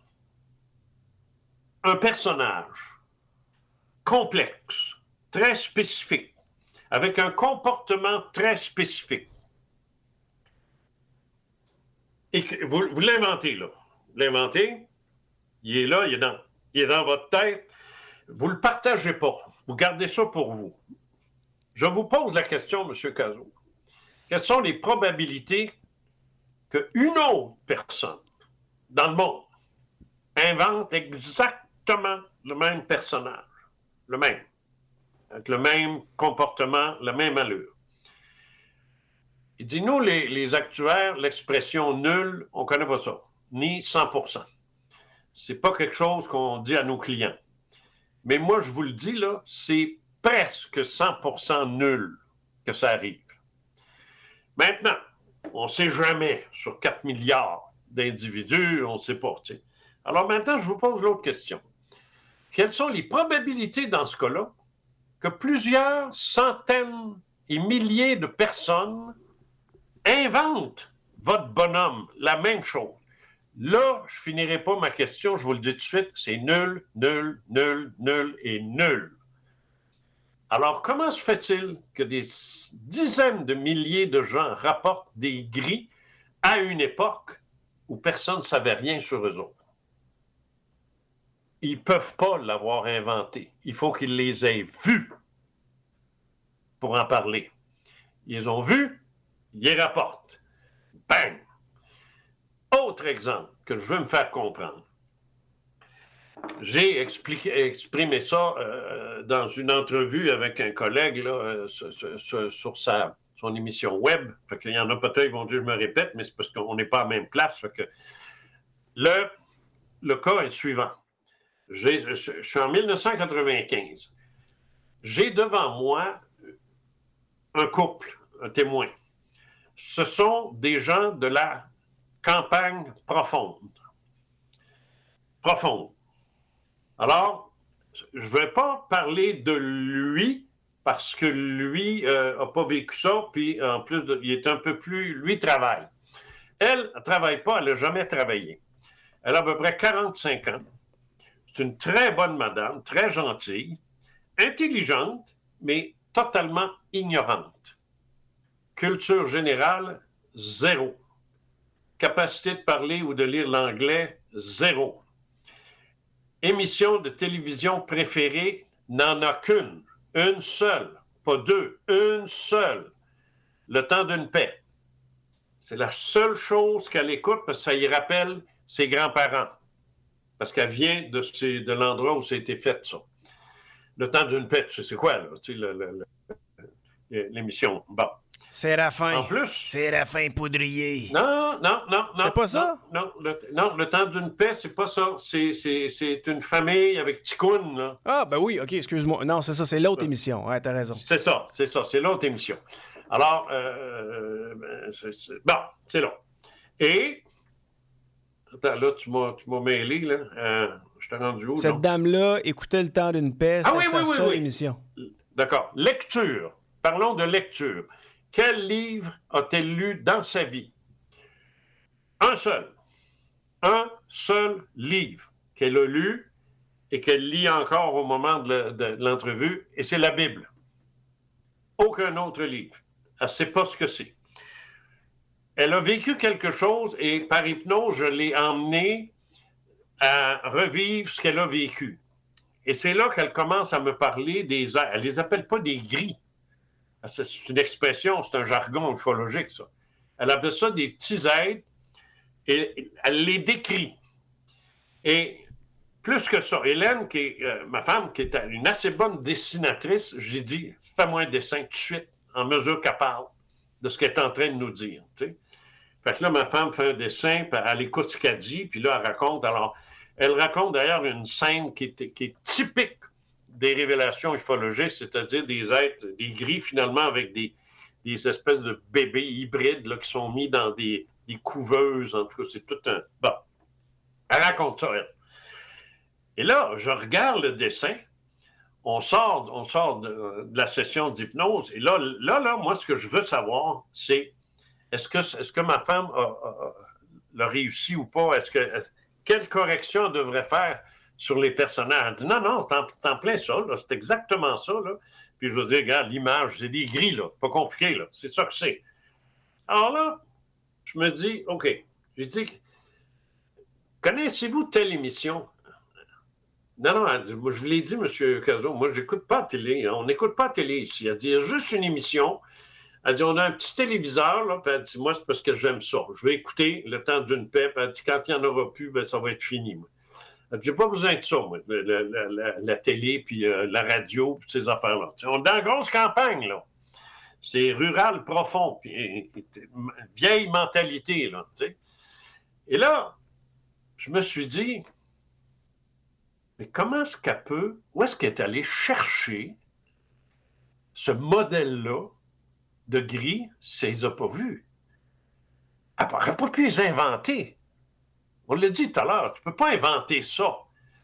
un personnage complexe, très spécifique, avec un comportement très spécifique, et que vous, vous l'inventez, là. Vous l'inventez, il est là, il est dans, il est dans votre tête. Vous ne le partagez pas. Vous gardez ça pour vous. Je vous pose la question, M. Cazot. Quelles sont les probabilités qu'une autre personne dans le monde invente exactement le même personnage, le même, avec le même comportement, la même allure? Il dit, nous, les, les actuaires, l'expression nulle, on ne connaît pas ça, ni cent pour cent. Ce n'est pas quelque chose qu'on dit à nos clients. Mais moi, je vous le dis, là, c'est presque cent pour cent nul que ça arrive. Maintenant, on ne sait jamais sur quatre milliards d'individus, on ne sait pas. Tu sais. Alors maintenant, je vous pose l'autre question. Quelles sont les probabilités dans ce cas-là que plusieurs centaines et milliers de personnes inventent votre bonhomme, la même chose? Là, je ne finirai pas ma question, je vous le dis tout de suite, c'est nul, nul, nul, nul et nul. Alors, comment se fait-il que des dizaines de milliers de gens rapportent des gris à une époque où personne ne savait rien sur eux autres? Ils ne peuvent pas l'avoir inventé. Il faut qu'ils les aient vus pour en parler. Ils les ont vus, ils les rapportent. Bang! Autre exemple que je veux me faire comprendre. J'ai expliqué, exprimé ça euh, dans une entrevue avec un collègue là, euh, sur, sur, sur sa, son émission web. Fait qu'il y en a peut-être qui vont dire que je me répète, mais c'est parce qu'on n'est pas à la même place. Fait que le, le cas est le suivant. J'ai, je, je suis en mille neuf cent quatre-vingt-quinze. J'ai devant moi un couple, un témoin. Ce sont des gens de la campagne profonde. Profonde. Alors, je ne vais pas parler de lui, parce que lui n'a euh, pas vécu ça, puis en plus, de, il est un peu plus... Lui travaille. Elle ne travaille pas, elle n'a jamais travaillé. Elle a à peu près quarante-cinq ans. C'est une très bonne madame, très gentille, intelligente, mais totalement ignorante. Culture générale, zéro. Capacité de parler ou de lire l'anglais, zéro. Émission de télévision préférée, n'en a qu'une. Une seule. Pas deux. Une seule. Le temps d'une paix. C'est la seule chose qu'elle écoute parce que ça y rappelle ses grands-parents. Parce qu'elle vient de, ces, de l'endroit où ça a été fait, ça. Le temps d'une paix, tu sais, c'est quoi, là? Tu sais, le, le, le, l'émission. Bon. Séraphin. En plus. Séraphin Poudrier. Non, non, non, non. C'est pas ça? Non, non, le, non, le temps d'une paix, c'est pas ça. C'est, c'est, c'est une famille avec Ticoun, là. Ah, ben oui, OK, excuse-moi. Non, c'est ça, c'est l'autre émission. Ouais, t'as raison. C'est ça, c'est ça, c'est l'autre émission. Alors, euh, ben, c'est, c'est, bon, c'est long. Et, attends, là, tu m'as, tu m'as mêlé, là. Euh, je t'ai rendu où, Cette non? dame-là écoutait Le temps d'une paix. Ah oui, sa oui, oui, seule oui. émission. D'accord. Lecture. Parlons de lecture. Quel livre a-t-elle lu dans sa vie? Un seul. Un seul livre qu'elle a lu et qu'elle lit encore au moment de, le, de l'entrevue, et c'est la Bible. Aucun autre livre. Elle ne sait pas ce que c'est. Elle a vécu quelque chose et par hypnose, je l'ai emmenée à revivre ce qu'elle a vécu. Et c'est là qu'elle commence à me parler des êtres. Elle ne les appelle pas des gris. C'est une expression, c'est un jargon ufologique, ça. Elle appelle ça des petits êtres et elle les décrit. Et plus que ça, Hélène, qui est euh, ma femme, qui est une assez bonne dessinatrice, j'ai dit, fais-moi un dessin tout de suite, en mesure qu'elle parle de ce qu'elle est en train de nous dire. Tu sais. Fait que là, ma femme fait un dessin, puis elle écoute ce qu'elle dit, puis là, elle raconte. Alors, elle raconte d'ailleurs une scène qui est, qui est typique des révélations ufologiques, c'est-à-dire des êtres, des gris finalement avec des, des espèces de bébés hybrides là, qui sont mis dans des, des couveuses. En tout cas, c'est tout un... Bon, elle raconte ça, elle. Et là, je regarde le dessin, on sort, on sort de, de la session d'hypnose, et là, là, là, moi, ce que je veux savoir, c'est est-ce que, est-ce que ma femme a, a, a réussi ou pas? Est-ce que, est, quelle correction elle devrait faire sur les personnages? Elle dit non, non, c'est en, c'est en plein ça, là, c'est exactement ça. Là. Puis je veux dire, regarde, l'image, c'est des gris, là, pas compliqué, là, c'est ça que c'est. Alors là, je me dis, OK, j'ai dit, connaissez-vous telle émission? Non, non, elle dit, moi, je vous l'ai dit, M. Cazot, moi, je n'écoute pas la télé. On n'écoute pas la télé ici. Elle dit, il y a juste une émission. Elle dit, on a un petit téléviseur, là, puis elle dit, moi, c'est parce que j'aime ça. Je vais écouter Le temps d'une paix, puis elle dit, quand il n'y en aura plus, ben, ça va être fini, moi. Elle dit, j'ai pas besoin de ça, moi, la, la, la, la télé, puis euh, la radio, puis ces affaires-là. T'sais, on est dans la grosse campagne, là. C'est rural profond, puis et, et, vieille mentalité, là, tu sais. Et là, je me suis dit, mais comment est-ce qu'elle peut, où est-ce qu'elle est allée chercher ce modèle-là de gris si elle ne les a pas vus? Elle n'aurait pas pu les inventer. On l'a dit tout à l'heure, tu ne peux pas inventer ça.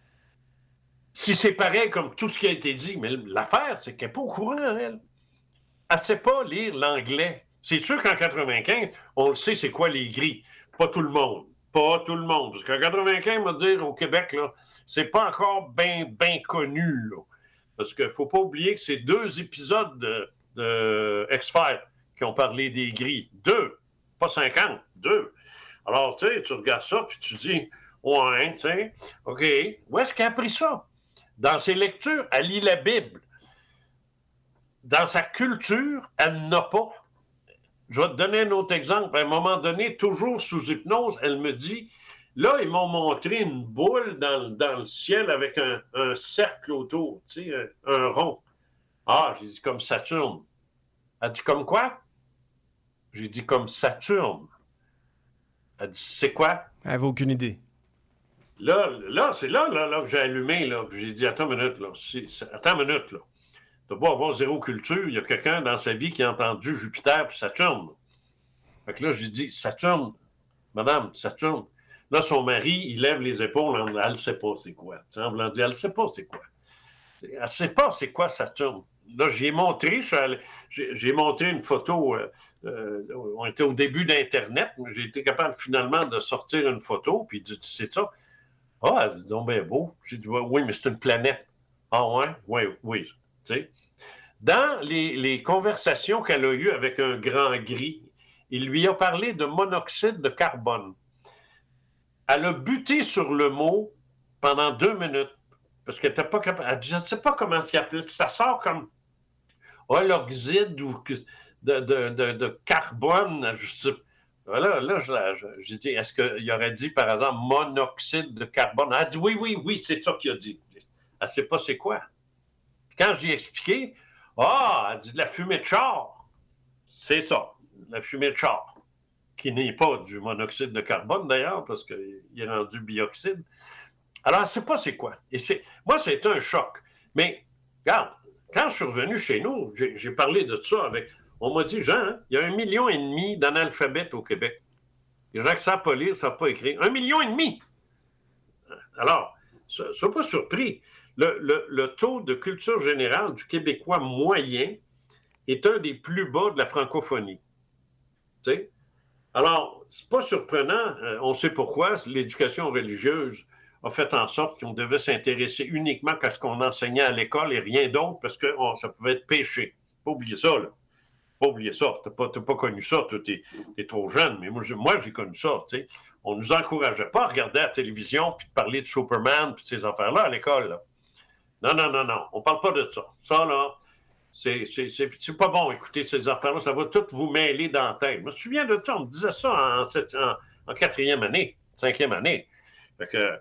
Si c'est pareil comme tout ce qui a été dit, mais l'affaire, c'est qu'elle n'est pas au courant, elle. Elle ne sait pas lire l'anglais. C'est sûr qu'en quatre-vingt-quinze, on le sait, c'est quoi les gris. Pas tout le monde. Pas tout le monde. Parce qu'en quatre-vingt-quinze, on va dire, au Québec, là, c'est pas encore bien ben connu, là. Parce qu'il ne faut pas oublier que c'est deux épisodes de, de X-Files qui ont parlé des gris. Deux. Pas cinquante. Deux. Alors, tu sais, tu regardes ça, puis tu dis, ouais, tu sais, OK, où est-ce qu'elle a appris ça? Dans ses lectures, elle lit la Bible. Dans sa culture, elle n'a pas. Je vais te donner un autre exemple. À un moment donné, toujours sous hypnose, elle me dit, là, ils m'ont montré une boule dans, dans le ciel avec un, un cercle autour, tu sais, un, un rond. Ah, j'ai dit comme Saturne. Elle dit comme quoi? J'ai dit comme Saturne. Elle dit, c'est quoi? Elle n'avait aucune idée. Là, là c'est là, là, là que j'ai allumé, là. J'ai dit, attends une minute, là. C'est, c'est, attends une minute, là. Tu dois pas avoir zéro culture. Il y a quelqu'un dans sa vie qui a entendu Jupiter puis Saturne. Fait que là, j'ai dit, Saturne, madame, Saturne. Là, son mari, il lève les épaules, elle ne sait pas c'est quoi. Tu sais, en voulant dire, elle ne sait pas c'est quoi. Elle ne sait pas c'est quoi Saturne. Là, j'ai montré, allé, j'ai, j'ai montré une photo, euh, euh, on était au début d'Internet, mais j'ai été capable finalement de sortir une photo, puis de, c'est ça. Ah, elle dit, donc bien beau. J'ai dit, oui, mais c'est une planète. Ah ouais? Oui, oui. Tu sais. Dans les, les conversations qu'elle a eues avec un grand gris, il lui a parlé de monoxyde de carbone. Elle a buté sur le mot pendant deux minutes, parce qu'elle n'était pas capable. Elle dit, je ne sais pas comment ça s'appelle. Ça sort comme holoxyde ou... Tu de, de, de, de carbone. Je, là, là j'ai dit, est-ce qu'il aurait dit, par exemple, monoxyde de carbone? Elle a dit, oui, oui, oui, c'est ça qu'il a dit. Elle ne sait pas c'est quoi. Quand j'ai expliqué, ah, elle dit de la fumée de char. C'est ça, la fumée de char, qui n'est pas du monoxyde de carbone, d'ailleurs, parce qu'il est rendu bioxyde. Alors, elle ne sait pas c'est quoi. Et c'est, moi, c'est un choc. Mais, regarde, quand je suis revenu chez nous, j'ai, j'ai parlé de ça avec... On m'a dit, Jean, hein, il y a un million et demi d'analphabètes au Québec. Les gens qui ne savent pas lire, ne savent pas écrire. Un million et demi! Alors, ne sois pas surpris. Le, le, le taux de culture générale du Québécois moyen est un des plus bas de la francophonie. Tu sais? Alors, c'est pas surprenant. On sait pourquoi. L'éducation religieuse a fait en sorte qu'on devait s'intéresser uniquement à ce qu'on enseignait à l'école et rien d'autre parce que oh, ça pouvait être péché. Pas oublier ça, là. Pas oublier ça. T'as pas, t'as pas connu ça. Tu es trop jeune. Mais moi, j'ai, moi, j'ai connu ça. Tu sais. On nous encourageait pas à regarder la télévision puis de parler de Superman puis de ces affaires-là à l'école. Là. Non, non, non, non. On parle pas de ça. Ça, là, c'est, c'est, c'est, c'est pas bon, écouter ces affaires-là. Ça va tout vous mêler dans la tête. Je me souviens de ça. On me disait ça en, en, en quatrième année, cinquième année. Fait que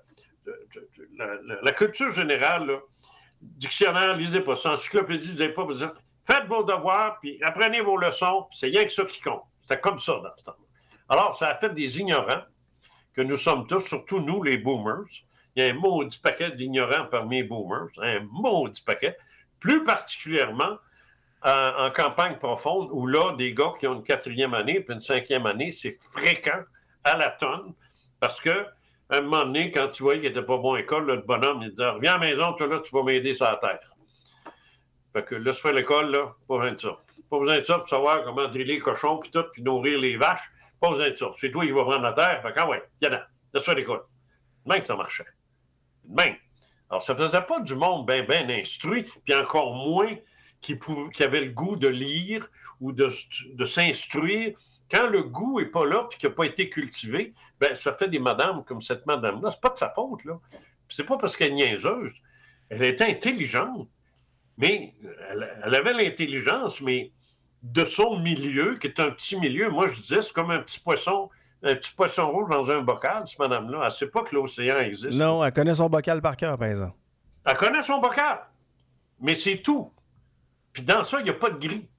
la, la, la culture générale, là, dictionnaire, lisez pas ça. Encyclopédie, lisez pas besoin. Faites vos devoirs, puis apprenez vos leçons, puis c'est rien que ça qui compte. C'est comme ça dans ce temps-là. Alors, ça a fait des ignorants que nous sommes tous, surtout nous, les boomers. Il y a un maudit paquet d'ignorants parmi les boomers, un maudit paquet, plus particulièrement en, en campagne profonde, où là, des gars qui ont une quatrième année puis une cinquième année, c'est fréquent à la tonne, parce que à un moment donné, quand tu voyais qu'il n'était pas bon à l'école, là, le bonhomme, il disait « Reviens à la maison, toi, là, tu vas m'aider sur la terre. » Fait que là, se faire l'école, là, pas besoin de ça. Pas besoin de ça pour savoir comment driller les cochons, puis tout, puis nourrir les vaches. Pas besoin de ça. C'est toi qui vas prendre la terre. Fait que, ah ouais, viens là, laisse faire l'école. Même que ça marchait. Même. Alors, ça ne faisait pas du monde bien, bien instruit, puis encore moins qui, pouvait, qui avait le goût de lire ou de, de s'instruire. Quand le goût n'est pas là puis qu'il n'a pas été cultivé, ben ça fait des madames comme cette madame-là. C'est pas de sa faute, là. C'est pas parce qu'elle est niaiseuse. Elle était intelligente, mais elle, elle avait l'intelligence, mais de son milieu, qui est un petit milieu. Moi, je disais, c'est comme un petit poisson, un petit poisson rouge dans un bocal, cette madame-là. Elle ne sait pas que l'océan existe. Non, elle connaît son bocal par cœur, par exemple. Elle connaît son bocal, mais c'est tout. Puis dans ça, il n'y a pas de gris.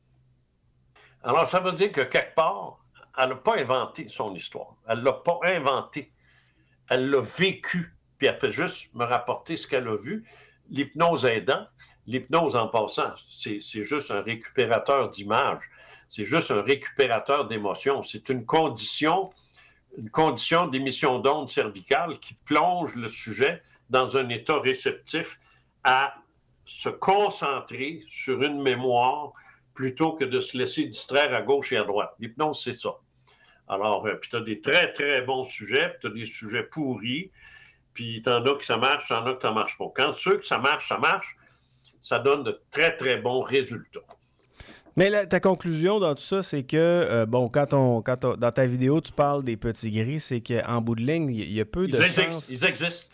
Alors, ça veut dire que quelque part, elle n'a pas inventé son histoire. Elle ne l'a pas inventé. Elle l'a vécu. Puis elle fait juste me rapporter ce qu'elle a vu. L'hypnose aidant, l'hypnose en passant, c'est, c'est juste un récupérateur d'images. C'est juste un récupérateur d'émotions. C'est une condition, une condition d'émission d'onde cervicale qui plonge le sujet dans un état réceptif à se concentrer sur une mémoire plutôt que de se laisser distraire à gauche et à droite. L'hypnose, c'est ça. Alors, euh, puis tu as des très, très bons sujets, puis tu as des sujets pourris, puis tu en as que ça marche, tu en as que ça marche pas. Quand ceux que ça marche, ça marche, ça donne de très, très bons résultats. Mais là, ta conclusion dans tout ça, c'est que, euh, bon, quand on, quand on, dans ta vidéo, tu parles des petits gris, c'est qu'en bout de ligne, il y a peu de ils chance... Existent, ils existent.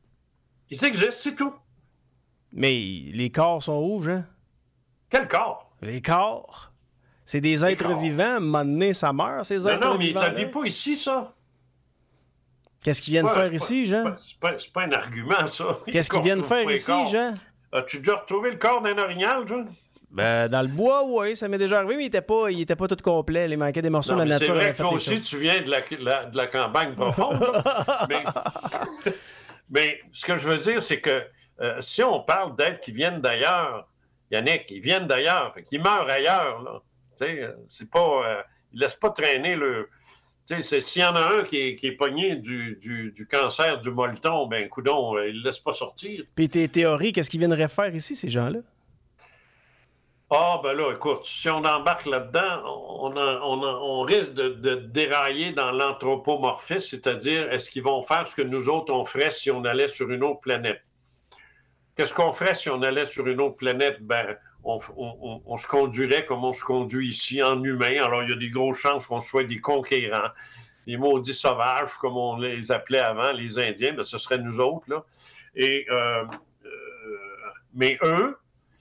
Ils existent, c'est tout. Mais les corps sont rouges, hein? Quel corps? Les corps. C'est des êtres corps. vivants. À un moment donné, ça meurt, ces non, êtres non, mais vivants. ça ne vit pas ici, ça. Qu'est-ce qu'ils viennent pas, faire pas, ici, Jean? C'est pas, c'est pas, c'est pas un argument, ça. Qu'est-ce qu'ils viennent faire ici, corps. Jean? As-tu déjà retrouvé le corps d'un orignal, toi? Ben, dans le bois, oui, ça m'est déjà arrivé, mais il n'était pas, il était pas tout complet. Il manquait des morceaux non, de la nature. C'est vrai que toi aussi, tu viens de la, la, de la campagne profonde. mais, mais ce que je veux dire, c'est que euh, si on parle d'êtres qui viennent d'ailleurs, Yannick, ils viennent d'ailleurs, fait qu'ils meurent ailleurs, là. Tu sais, c'est pas... Euh, ils ne laissent pas traîner le... Tu sais, s'il y en a un qui est, qui est pogné du, du, du cancer du molleton, ben coudon, euh, il ne le laisse pas sortir. Puis tes théories, qu'est-ce qu'ils viendraient faire ici, ces gens-là? Ah, ben là, écoute, si on embarque là-dedans, on, a, on, a, on risque de, de dérailler dans l'anthropomorphisme, c'est-à-dire, est-ce qu'ils vont faire ce que nous autres, on ferait si on allait sur une autre planète? Qu'est-ce qu'on ferait si on allait sur une autre planète? Ben, on, on, on se conduirait comme on se conduit ici, en humain. Alors, il y a des grosses chances qu'on soit des conquérants, des maudits sauvages, comme on les appelait avant, les Indiens, ben, ce serait nous autres, là. Et, euh, euh, mais eux,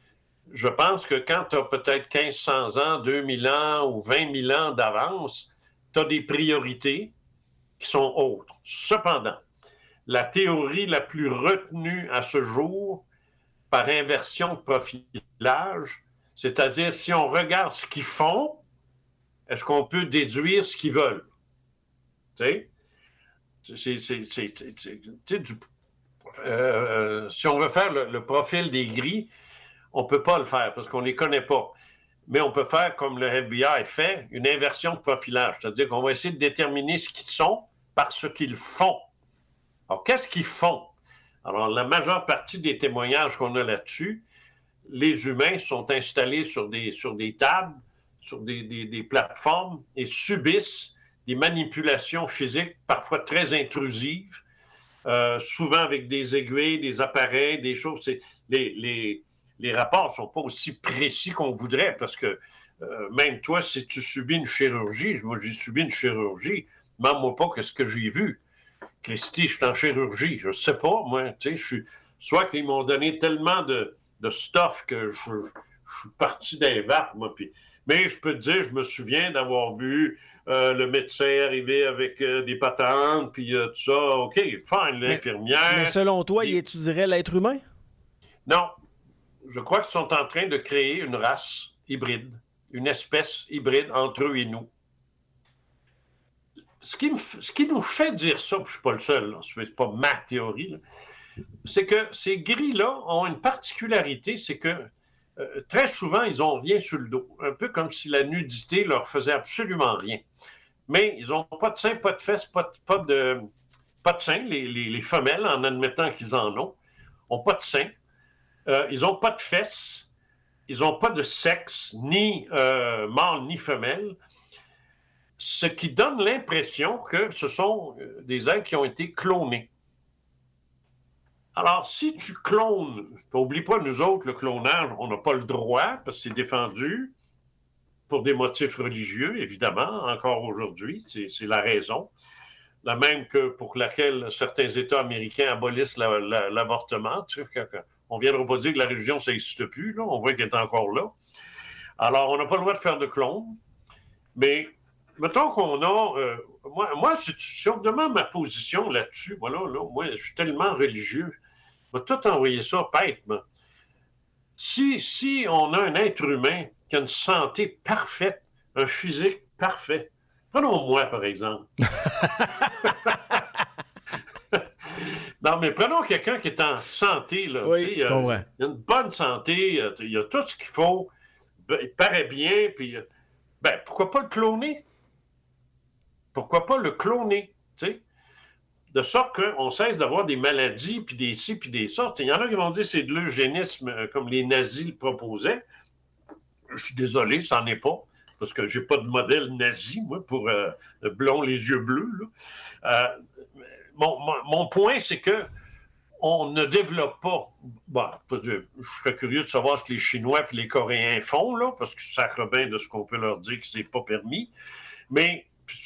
je pense que quand tu as peut-être mille cinq cents ans, deux mille ans ou vingt mille ans d'avance, tu as des priorités qui sont autres. Cependant, la théorie la plus retenue à ce jour, par inversion de profilage, c'est-à-dire si on regarde ce qu'ils font, est-ce qu'on peut déduire ce qu'ils veulent? Tu sais? C'est, c'est, c'est, c'est, c'est du, euh, si on veut faire le, le profil des gris, on ne peut pas le faire parce qu'on ne les connaît pas. Mais on peut faire, comme le F B I fait, une inversion de profilage. C'est-à-dire qu'on va essayer de déterminer ce qu'ils sont par ce qu'ils font. Alors, qu'est-ce qu'ils font? Alors, la majeure partie des témoignages qu'on a là-dessus, les humains sont installés sur des, sur des tables, sur des, des, des plateformes et subissent des manipulations physiques parfois très intrusives, euh, souvent avec des aiguilles, des appareils, des choses. C'est, les, les, les rapports ne sont pas aussi précis qu'on voudrait parce que euh, même toi, si tu subis une chirurgie, moi j'ai subi une chirurgie, demande-moi pas que ce que j'ai vu. Christy, je suis en chirurgie, je ne sais pas, moi, tu sais, je suis... Soit qu'ils m'ont donné tellement de, de stuff que je, je suis parti d'un vapes, moi, puis... Mais je peux te dire, je me souviens d'avoir vu euh, le médecin arriver avec euh, des patentes, puis euh, tout ça, OK, fine, l'infirmière... Mais, mais selon toi, puis... il étudierait l'être humain? Non. Je crois qu'ils sont en train de créer une race hybride, une espèce hybride entre eux et nous. Ce qui, me, ce qui nous fait dire ça, puis je ne suis pas le seul, ce n'est pas ma théorie, là, c'est que ces gris-là ont une particularité, c'est que euh, très souvent, ils n'ont rien sur le dos, un peu comme si la nudité leur faisait absolument rien. Mais ils n'ont pas de seins, pas de fesses, pas de, pas de, pas de seins, les, les, les femelles, en admettant qu'ils en ont, n'ont pas de seins, euh, ils n'ont pas de fesses, ils n'ont pas de sexe, ni euh, mâle, ni femelle, ce qui donne l'impression que ce sont des êtres qui ont été clonés. Alors, si tu clones, n'oublie pas, nous autres, le clonage, on n'a pas le droit, parce que c'est défendu pour des motifs religieux, évidemment, encore aujourd'hui, c'est, c'est la raison. La même que pour laquelle certains États américains abolissent la, la, l'avortement. Tu sais, on ne viendra pas dire que la religion, ça n'existe plus, là, on voit qu'elle est encore là. Alors, on n'a pas le droit de faire de clones, mais... Mettons qu'on a... Euh, moi, moi si tu demandes ma position là-dessus, voilà, là, moi, je suis tellement religieux. Je vais tout envoyer ça bêtement. Si, si on a un être humain qui a une santé parfaite, un physique parfait, prenons moi, par exemple. Non, mais prenons quelqu'un qui est en santé, là. Oui, je comprends. Euh, il a une bonne santé, il a tout ce qu'il faut, il paraît bien, puis... Ben, pourquoi pas le cloner? Pourquoi pas le cloner, tu sais? De sorte qu'on cesse d'avoir des maladies, puis des ci, puis des ça. Il y en a qui vont dire que c'est de l'eugénisme, euh, comme les nazis le proposaient. Je suis désolé, ça n'en est pas, parce que j'ai pas de modèle nazi, moi, pour euh, blond, les yeux bleus. Là. Euh, mon, mon, mon point, c'est que on ne développe pas... Bon, je serais curieux de savoir ce que les Chinois et les Coréens font, là, parce que ça sacre bien de ce qu'on peut leur dire que c'est pas permis. Mais...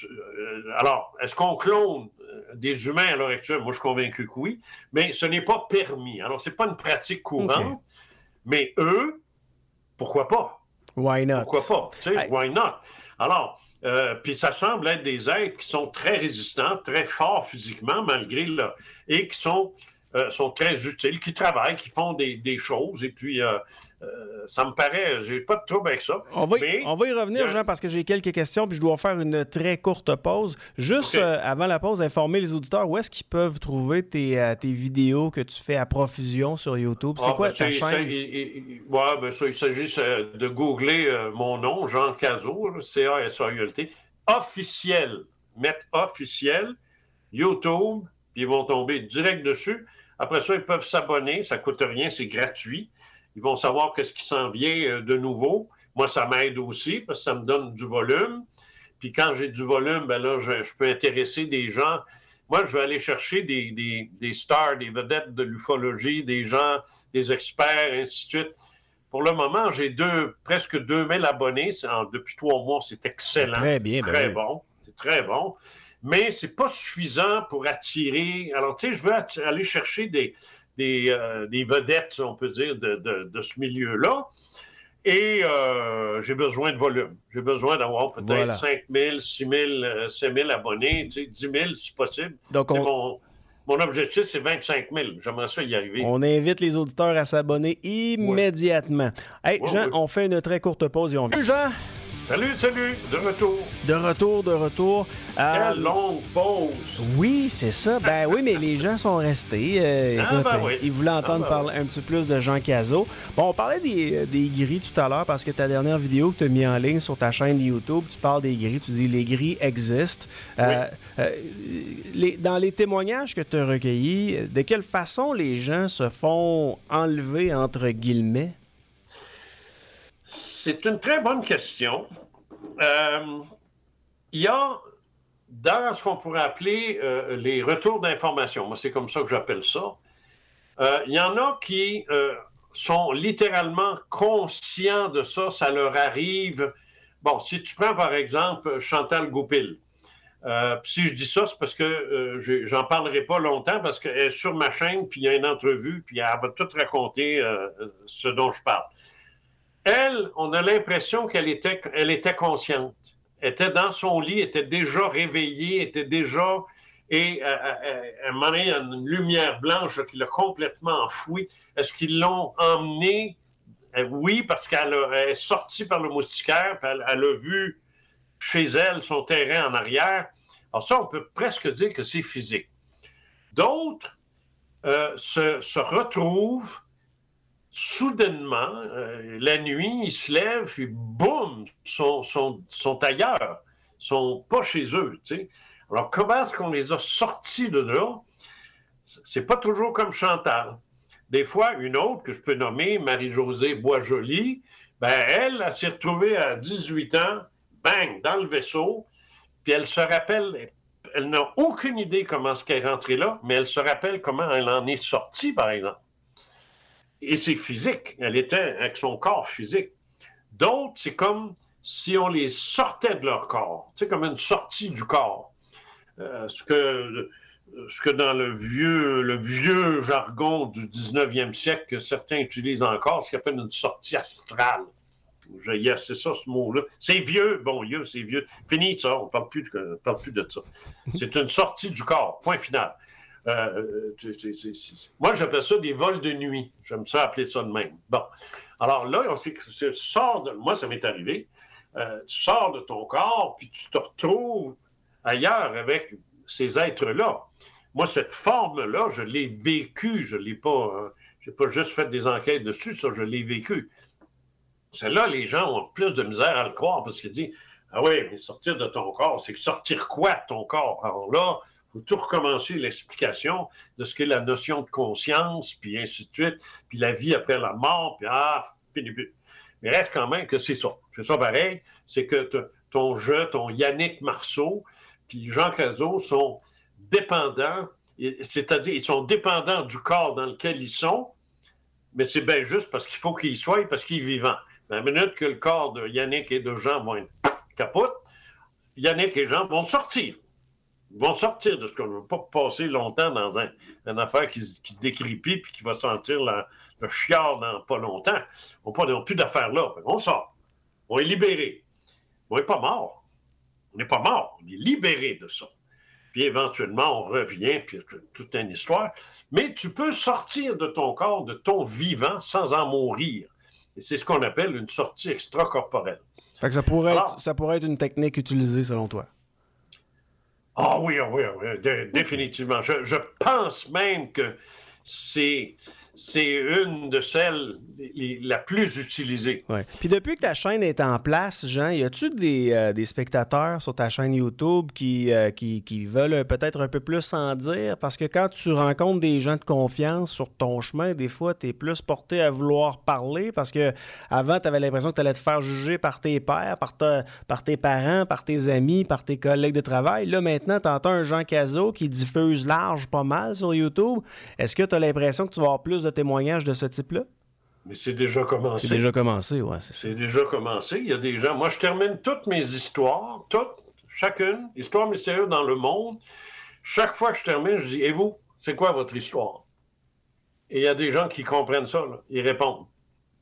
Alors, est-ce qu'on clone des humains à l'heure actuelle? Moi, je suis convaincu que oui, mais ce n'est pas permis. Alors, ce n'est pas une pratique courante, okay. Mais eux, pourquoi pas? Why not? Pourquoi pas? Tu sais, I... why not? Alors, euh, puis ça semble être des êtres qui sont très résistants, très forts physiquement, malgré là, et qui sont, euh, sont très utiles, qui travaillent, qui font des, des choses, et puis... Euh, Euh, ça me paraît, j'ai pas de trouble avec ça. On va, y, mais, on va y revenir, Jean, parce que j'ai quelques questions, puis je dois faire une très courte pause. Juste okay. euh, avant la pause, informer les auditeurs où est-ce qu'ils peuvent trouver tes, euh, tes vidéos que tu fais à profusion sur YouTube. C'est ah, quoi ben, ta c'est, chaîne? C'est, il, il, ouais, ben ça, il s'agit de googler euh, mon nom, Jean Cazot, C A S A U L T, officiel. Mettre officiel, YouTube, puis ils vont tomber direct dessus. Après ça, ils peuvent s'abonner, ça ne coûte rien, c'est gratuit. Ils vont savoir qu'est-ce qui s'en vient de nouveau. Moi, ça m'aide aussi parce que ça me donne du volume. Puis quand j'ai du volume, ben là, je, je peux intéresser des gens. Moi, je vais aller chercher des, des, des stars, des vedettes de l'ufologie, des gens, des experts, ainsi de suite. Pour le moment, j'ai deux, presque deux mille abonnés. En, depuis trois mois, c'est excellent. Très bien. C'est très ben bon. C'est très bon. Mais c'est pas suffisant pour attirer... Alors, tu sais, je veux atti- aller chercher des... Des, euh, des vedettes, on peut dire, de, de, de ce milieu-là. Et euh, j'ai besoin de volume. J'ai besoin d'avoir peut-être voilà. cinq mille, six mille, sept mille abonnés, tu sais, dix mille si possible. Donc on... mon, mon objectif, c'est vingt-cinq mille. J'aimerais ça y arriver. On invite les auditeurs à s'abonner immédiatement. Oui. Hey, oui, Jean, oui. on fait une très courte pause et on vient. Jean! Salut, salut! De retour. De retour, de retour. Quelle euh... longue pause! Oui, c'est ça. Ben oui, mais les gens sont restés. Euh, ah, écoute, ben oui. Ils voulaient entendre ah, ben parler oui. un petit peu plus de Jean Cazot. Bon, on parlait des, des grilles tout à l'heure parce que ta dernière vidéo que tu as mis en ligne sur ta chaîne YouTube, tu parles des grilles, tu dis les grilles existent. Oui. Euh, euh, les, dans les témoignages que tu as recueillis, de quelle façon les gens se font enlever entre guillemets? C'est une très bonne question. Euh, il y a dans ce qu'on pourrait appeler euh, les retours d'information, moi c'est comme ça que j'appelle ça, euh, il y en a qui euh, sont littéralement conscients de ça, ça leur arrive. Bon, si tu prends par exemple Chantal Goupil, euh, si je dis ça, c'est parce que euh, j'en parlerai pas longtemps parce qu'elle est sur ma chaîne, puis il y a une entrevue, puis elle va tout raconter euh, ce dont je parle. Elle, on a l'impression qu'elle était, elle était consciente. Elle était dans son lit, était déjà réveillée, était déjà... Et à, à, à un moment donné, il y a une lumière blanche qui l'a complètement enfoui. Est-ce qu'ils l'ont emmenée? Oui, parce qu'elle a, est sortie par le moustiquaire, puis elle, elle a vu chez elle son terrain en arrière. Alors ça, on peut presque dire que c'est physique. D'autres euh, se, se retrouvent soudainement, euh, la nuit, ils se lèvent, puis boum, sont, sont, sont ailleurs, sont pas chez eux, tu sais. Alors, comment est-ce qu'on les a sortis de là? C'est pas toujours comme Chantal. Des fois, une autre que je peux nommer, Marie-Josée Boisjoli, ben elle, elle s'est retrouvée à dix-huit ans, bang, dans le vaisseau, puis elle se rappelle, elle n'a aucune idée comment est-ce qu'elle est rentrée là, mais elle se rappelle comment elle en est sortie, par exemple. Et c'est physique. Elle était avec son corps physique. D'autres, c'est comme si on les sortait de leur corps. C'est comme une sortie du corps. Euh, ce, que, ce que dans le vieux, le vieux jargon du dix-neuvième siècle que certains utilisent encore, ce qu'on appelle une sortie astrale. C'est ça, ce mot-là. C'est vieux. Bon, vieux, c'est vieux. Fini ça. On ne parle plus de, parle plus de ça. C'est une sortie du corps. Point final. Euh, c'est, c'est, c'est... Moi, j'appelle ça des vols de nuit. J'aime ça appeler ça de même. Bon. Alors là, on sait que tu sors de... Moi, ça m'est arrivé. Euh, tu sors de ton corps, puis tu te retrouves ailleurs avec ces êtres-là. Moi, cette forme-là, je l'ai vécue. Je l'ai pas... Euh... J'ai pas juste fait des enquêtes dessus, ça, je l'ai vécu. Celle-là, les gens ont plus de misère à le croire parce qu'ils disent « Ah oui, mais sortir de ton corps, c'est sortir quoi de ton corps? » Alors là, il faut tout recommencer l'explication de ce qu'est la notion de conscience, puis ainsi de suite, puis la vie après la mort, puis ah, fini plus. Mais reste quand même que c'est ça. C'est ça pareil, c'est que ton jeu, ton Yannick Marceau, puis Jean Cazot sont dépendants, c'est-à-dire ils sont dépendants du corps dans lequel ils sont, mais c'est bien juste parce qu'il faut qu'ils y soient, parce qu'il est vivant. La minute que le corps de Yannick et de Jean vont être capote, Yannick et Jean vont sortir. Ils vont sortir de ce qu'on ne veut pas passer longtemps dans un, une affaire qui, qui se décrépit puis qui va sentir la, le chiard dans pas longtemps. On n'a plus d'affaires là. On sort. On est libéré. On n'est pas mort. On n'est pas mort. On est libéré de ça. Puis éventuellement, on revient, puis toute une histoire. Mais tu peux sortir de ton corps, de ton vivant, sans en mourir. Et c'est ce qu'on appelle une sortie extracorporelle. Fait que ça pourrait, Alors, être, ça pourrait être une technique utilisée, selon toi? Ah oui, oui, oui, de, définitivement. Je, je pense même que c'est... c'est une de celles les, la plus utilisée. Ouais. Puis depuis que ta chaîne est en place, Jean, y a-tu des, euh, des spectateurs sur ta chaîne YouTube qui, euh, qui, qui veulent peut-être un peu plus en dire? Parce que quand tu rencontres des gens de confiance sur ton chemin, des fois, tu es plus porté à vouloir parler parce que avant, tu avais l'impression que tu allais te faire juger par tes pairs, par, ta, par tes parents, par tes amis, par tes collègues de travail. Là, maintenant, tu entends un Jean Cazot qui diffuse large pas mal sur YouTube. Est-ce que tu as l'impression que tu vas avoir plus de témoignages de ce type-là? Mais c'est déjà commencé. C'est déjà commencé, oui. C'est, c'est déjà commencé. Il y a des gens... Moi, je termine toutes mes histoires, toutes, chacune, histoire mystérieuse dans le monde. Chaque fois que je termine, je dis, et vous, c'est quoi votre histoire? Et il y a des gens qui comprennent ça, là. Ils répondent.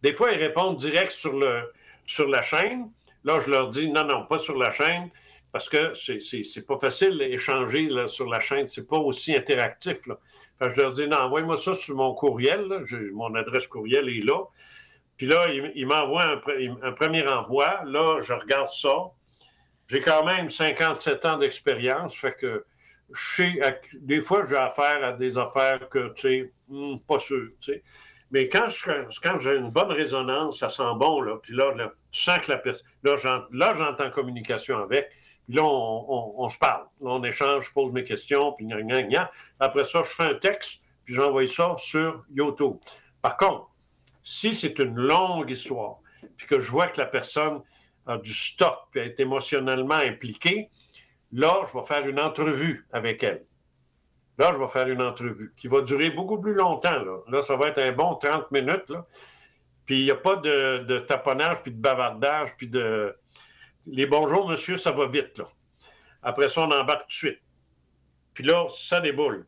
Des fois, ils répondent direct sur, le, sur la chaîne. Là, je leur dis, non, non, pas sur la chaîne, parce que c'est pas facile d'échanger sur la chaîne. C'est pas aussi interactif, là. Fait que je leur dis, non, envoie-moi ça sur mon courriel. Là. Je, mon adresse courriel est là. Puis là, il, il m'envoie un, un premier envoi. Là, je regarde ça. J'ai quand même cinquante-sept ans d'expérience. Fait que je sais, des fois, j'ai affaire à des affaires que, tu sais, hmm, pas sûr, tu sais. Mais quand, quand j'ai une bonne résonance, ça sent bon, là. Puis là, là, tu sens que la personne... Là, j'entends communication avec. Puis là, on, on, on se parle. Là, on échange, je pose mes questions, puis gna, gna, gna. Après ça, je fais un texte, puis j'envoie ça sur YouTube. Par contre, si c'est une longue histoire, puis que je vois que la personne a du stock, puis est émotionnellement impliquée, là, je vais faire une entrevue avec elle. Là, je vais faire une entrevue qui va durer beaucoup plus longtemps. Là, là ça va être un bon trente minutes. Là. Puis il n'y a pas de, de taponnage, puis de bavardage, puis de... Les bonjours, monsieur, ça va vite, là. Après ça, on embarque tout de suite. Puis là, ça déboule.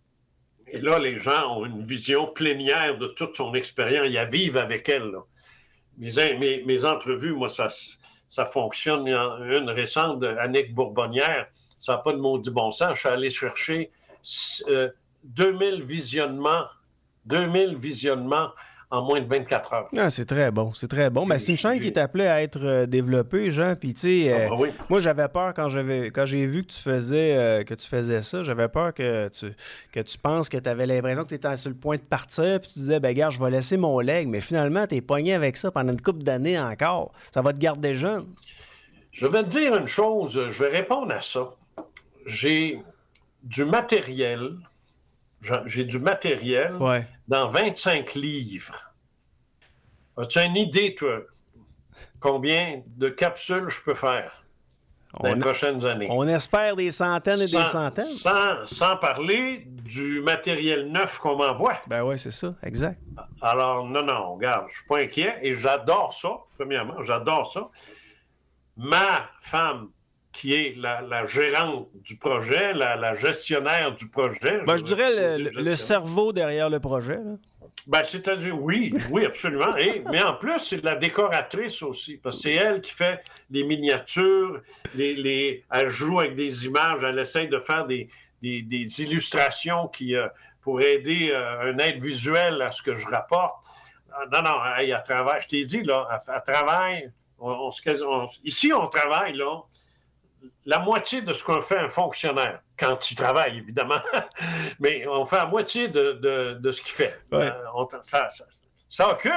Et là, les gens ont une vision plénière de toute son expérience. Ils la vivent avec elle, là. Mes, mes, mes entrevues, moi, ça, ça fonctionne. Une récente d'Annick Bourbonnière, ça n'a pas de maudit bon sens. Je suis allé chercher euh, deux mille visionnements, deux mille visionnements en moins de vingt-quatre heures. Ah, c'est très bon, c'est très bon. Ben, c'est une chaîne qui est appelée à être euh, développée, Jean. Puis, tu sais, euh, ah, ben oui. moi, j'avais peur quand j'avais quand j'ai vu que tu faisais euh, que tu faisais ça, j'avais peur que tu que tu penses que tu avais l'impression que tu étais sur le point de partir, puis tu disais, ben, gars, je vais laisser mon leg. Mais finalement, tu es pogné avec ça pendant une couple d'années encore. Ça va te garder jeune. Je vais te dire une chose, je vais répondre à ça. J'ai du matériel. J'ai du matériel ouais. dans vingt-cinq livres. As-tu une idée, toi, combien de capsules je peux faire dans on les prochaines années? On espère des centaines et sans, des centaines. Sans, sans parler du matériel neuf qu'on m'envoie. Ben oui, c'est ça, exact. Alors, non, non, regarde, je ne suis pas inquiet et j'adore ça, premièrement, j'adore ça. Ma femme, qui est la, la gérante du projet, la, la gestionnaire du projet. Ben, je, je dirais le, le cerveau derrière le projet. Là. Ben, c'est-à-dire, oui, oui, absolument. Et, mais en plus, c'est de la décoratrice aussi, parce que c'est elle qui fait les miniatures, les, les, elle joue avec des images, elle essaie de faire des, des, des illustrations qui, euh, pour aider euh, un aide visuel à ce que je rapporte. Non, non, elle, elle travaille, je t'ai dit, là, elle, elle travaille, on, on, on, ici, on travaille, là, la moitié de ce qu'on fait un fonctionnaire, quand il travaille, évidemment, mais on fait la moitié de, de, de ce qu'il fait. Ouais. Euh, on, ça, ça, ça occupe.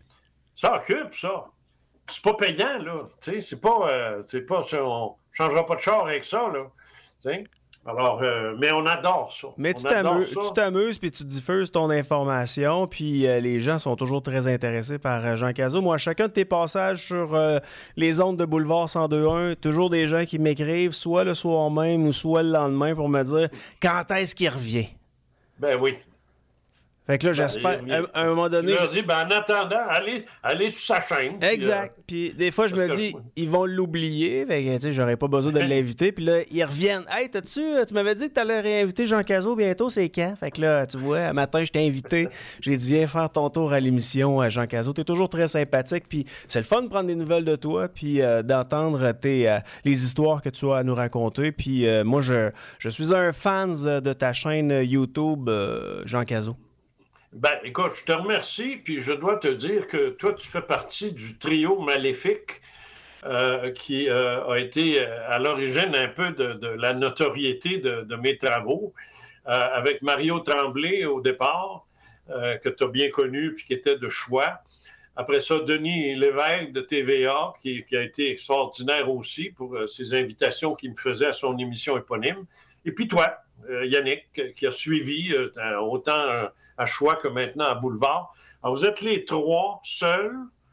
Ça occupe, ça. C'est pas payant, là. Tu sais, c'est pas... Euh, c'est pas on ne changera pas de char avec ça, là. Tu sais? Alors, euh, mais on adore ça. Mais tu t'amuses, tu t'amuses puis tu diffuses ton information, puis euh, les gens sont toujours très intéressés par euh, Jean Cazot. Moi, à chacun de tes passages sur euh, les ondes de Boulevard cent deux point un, toujours des gens qui m'écrivent, soit le soir même ou soit le lendemain, pour me dire quand est-ce qu'il revient. Ben oui. Fait que là, ben, j'espère, à, à un moment donné... Tu leur dis, ben en attendant, allez, allez sur sa chaîne. Exact. Puis, euh, puis des fois, je me dis, je... ils vont l'oublier. Fait que, tu sais, j'aurais pas besoin de l'inviter. Puis là, ils reviennent. Hey, t'as-tu... Tu m'avais dit que t'allais réinviter Jean Cazot bientôt, c'est quand? Fait que là, tu vois, un matin, je t'ai invité. J'ai dit, viens faire ton tour à l'émission, Jean Cazot. T'es toujours très sympathique. Puis c'est le fun de prendre des nouvelles de toi, puis euh, d'entendre tes, euh, les histoires que tu as à nous raconter. Puis euh, moi, je, je suis un fan de ta chaîne YouTube, euh, Jean Cazot. Ben, écoute, je te remercie, puis je dois te dire que toi, tu fais partie du trio maléfique euh, qui euh, a été à l'origine un peu de, de la notoriété de, de mes travaux, euh, avec Mario Tremblay au départ, euh, que tu as bien connu, puis qui était de choix. Après ça, Denis Lévesque de T V A, qui, qui a été extraordinaire aussi pour euh, ses invitations qu'il me faisait à son émission éponyme. Et puis toi, euh, Yannick, qui a suivi euh, autant euh, à Choix que maintenant à Boulevard. Alors, vous êtes les trois seuls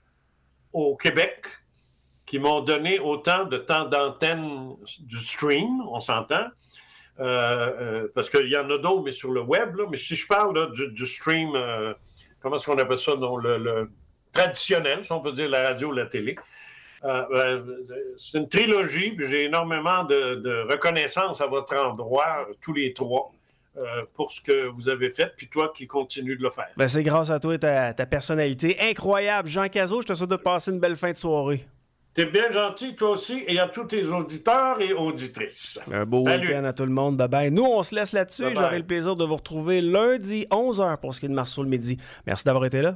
au Québec qui m'ont donné autant de temps d'antenne du stream, on s'entend, euh, euh, parce qu'il y en a d'autres, mais sur le web, là, mais si je parle là, du, du stream, euh, comment est-ce qu'on appelle ça, non, le, le traditionnel, si on peut dire la radio ou la télé, Euh, euh, c'est une trilogie, puis j'ai énormément de, de reconnaissance à votre endroit, tous les trois. euh, pour ce que vous avez fait, puis toi qui continues de le faire. Ben, c'est grâce à toi et ta, ta personnalité incroyable. Jean Cazot, je te souhaite de passer une belle fin de soirée. T'es bien gentil, toi aussi, et à tous tes auditeurs et auditrices. Un beau Salut. week-end à tout le monde. Bye-bye. Nous, on se laisse là-dessus. Bye bye. J'aurai le plaisir de vous retrouver lundi onze heures pour ce qui est de Marceau le midi. Merci d'avoir été là.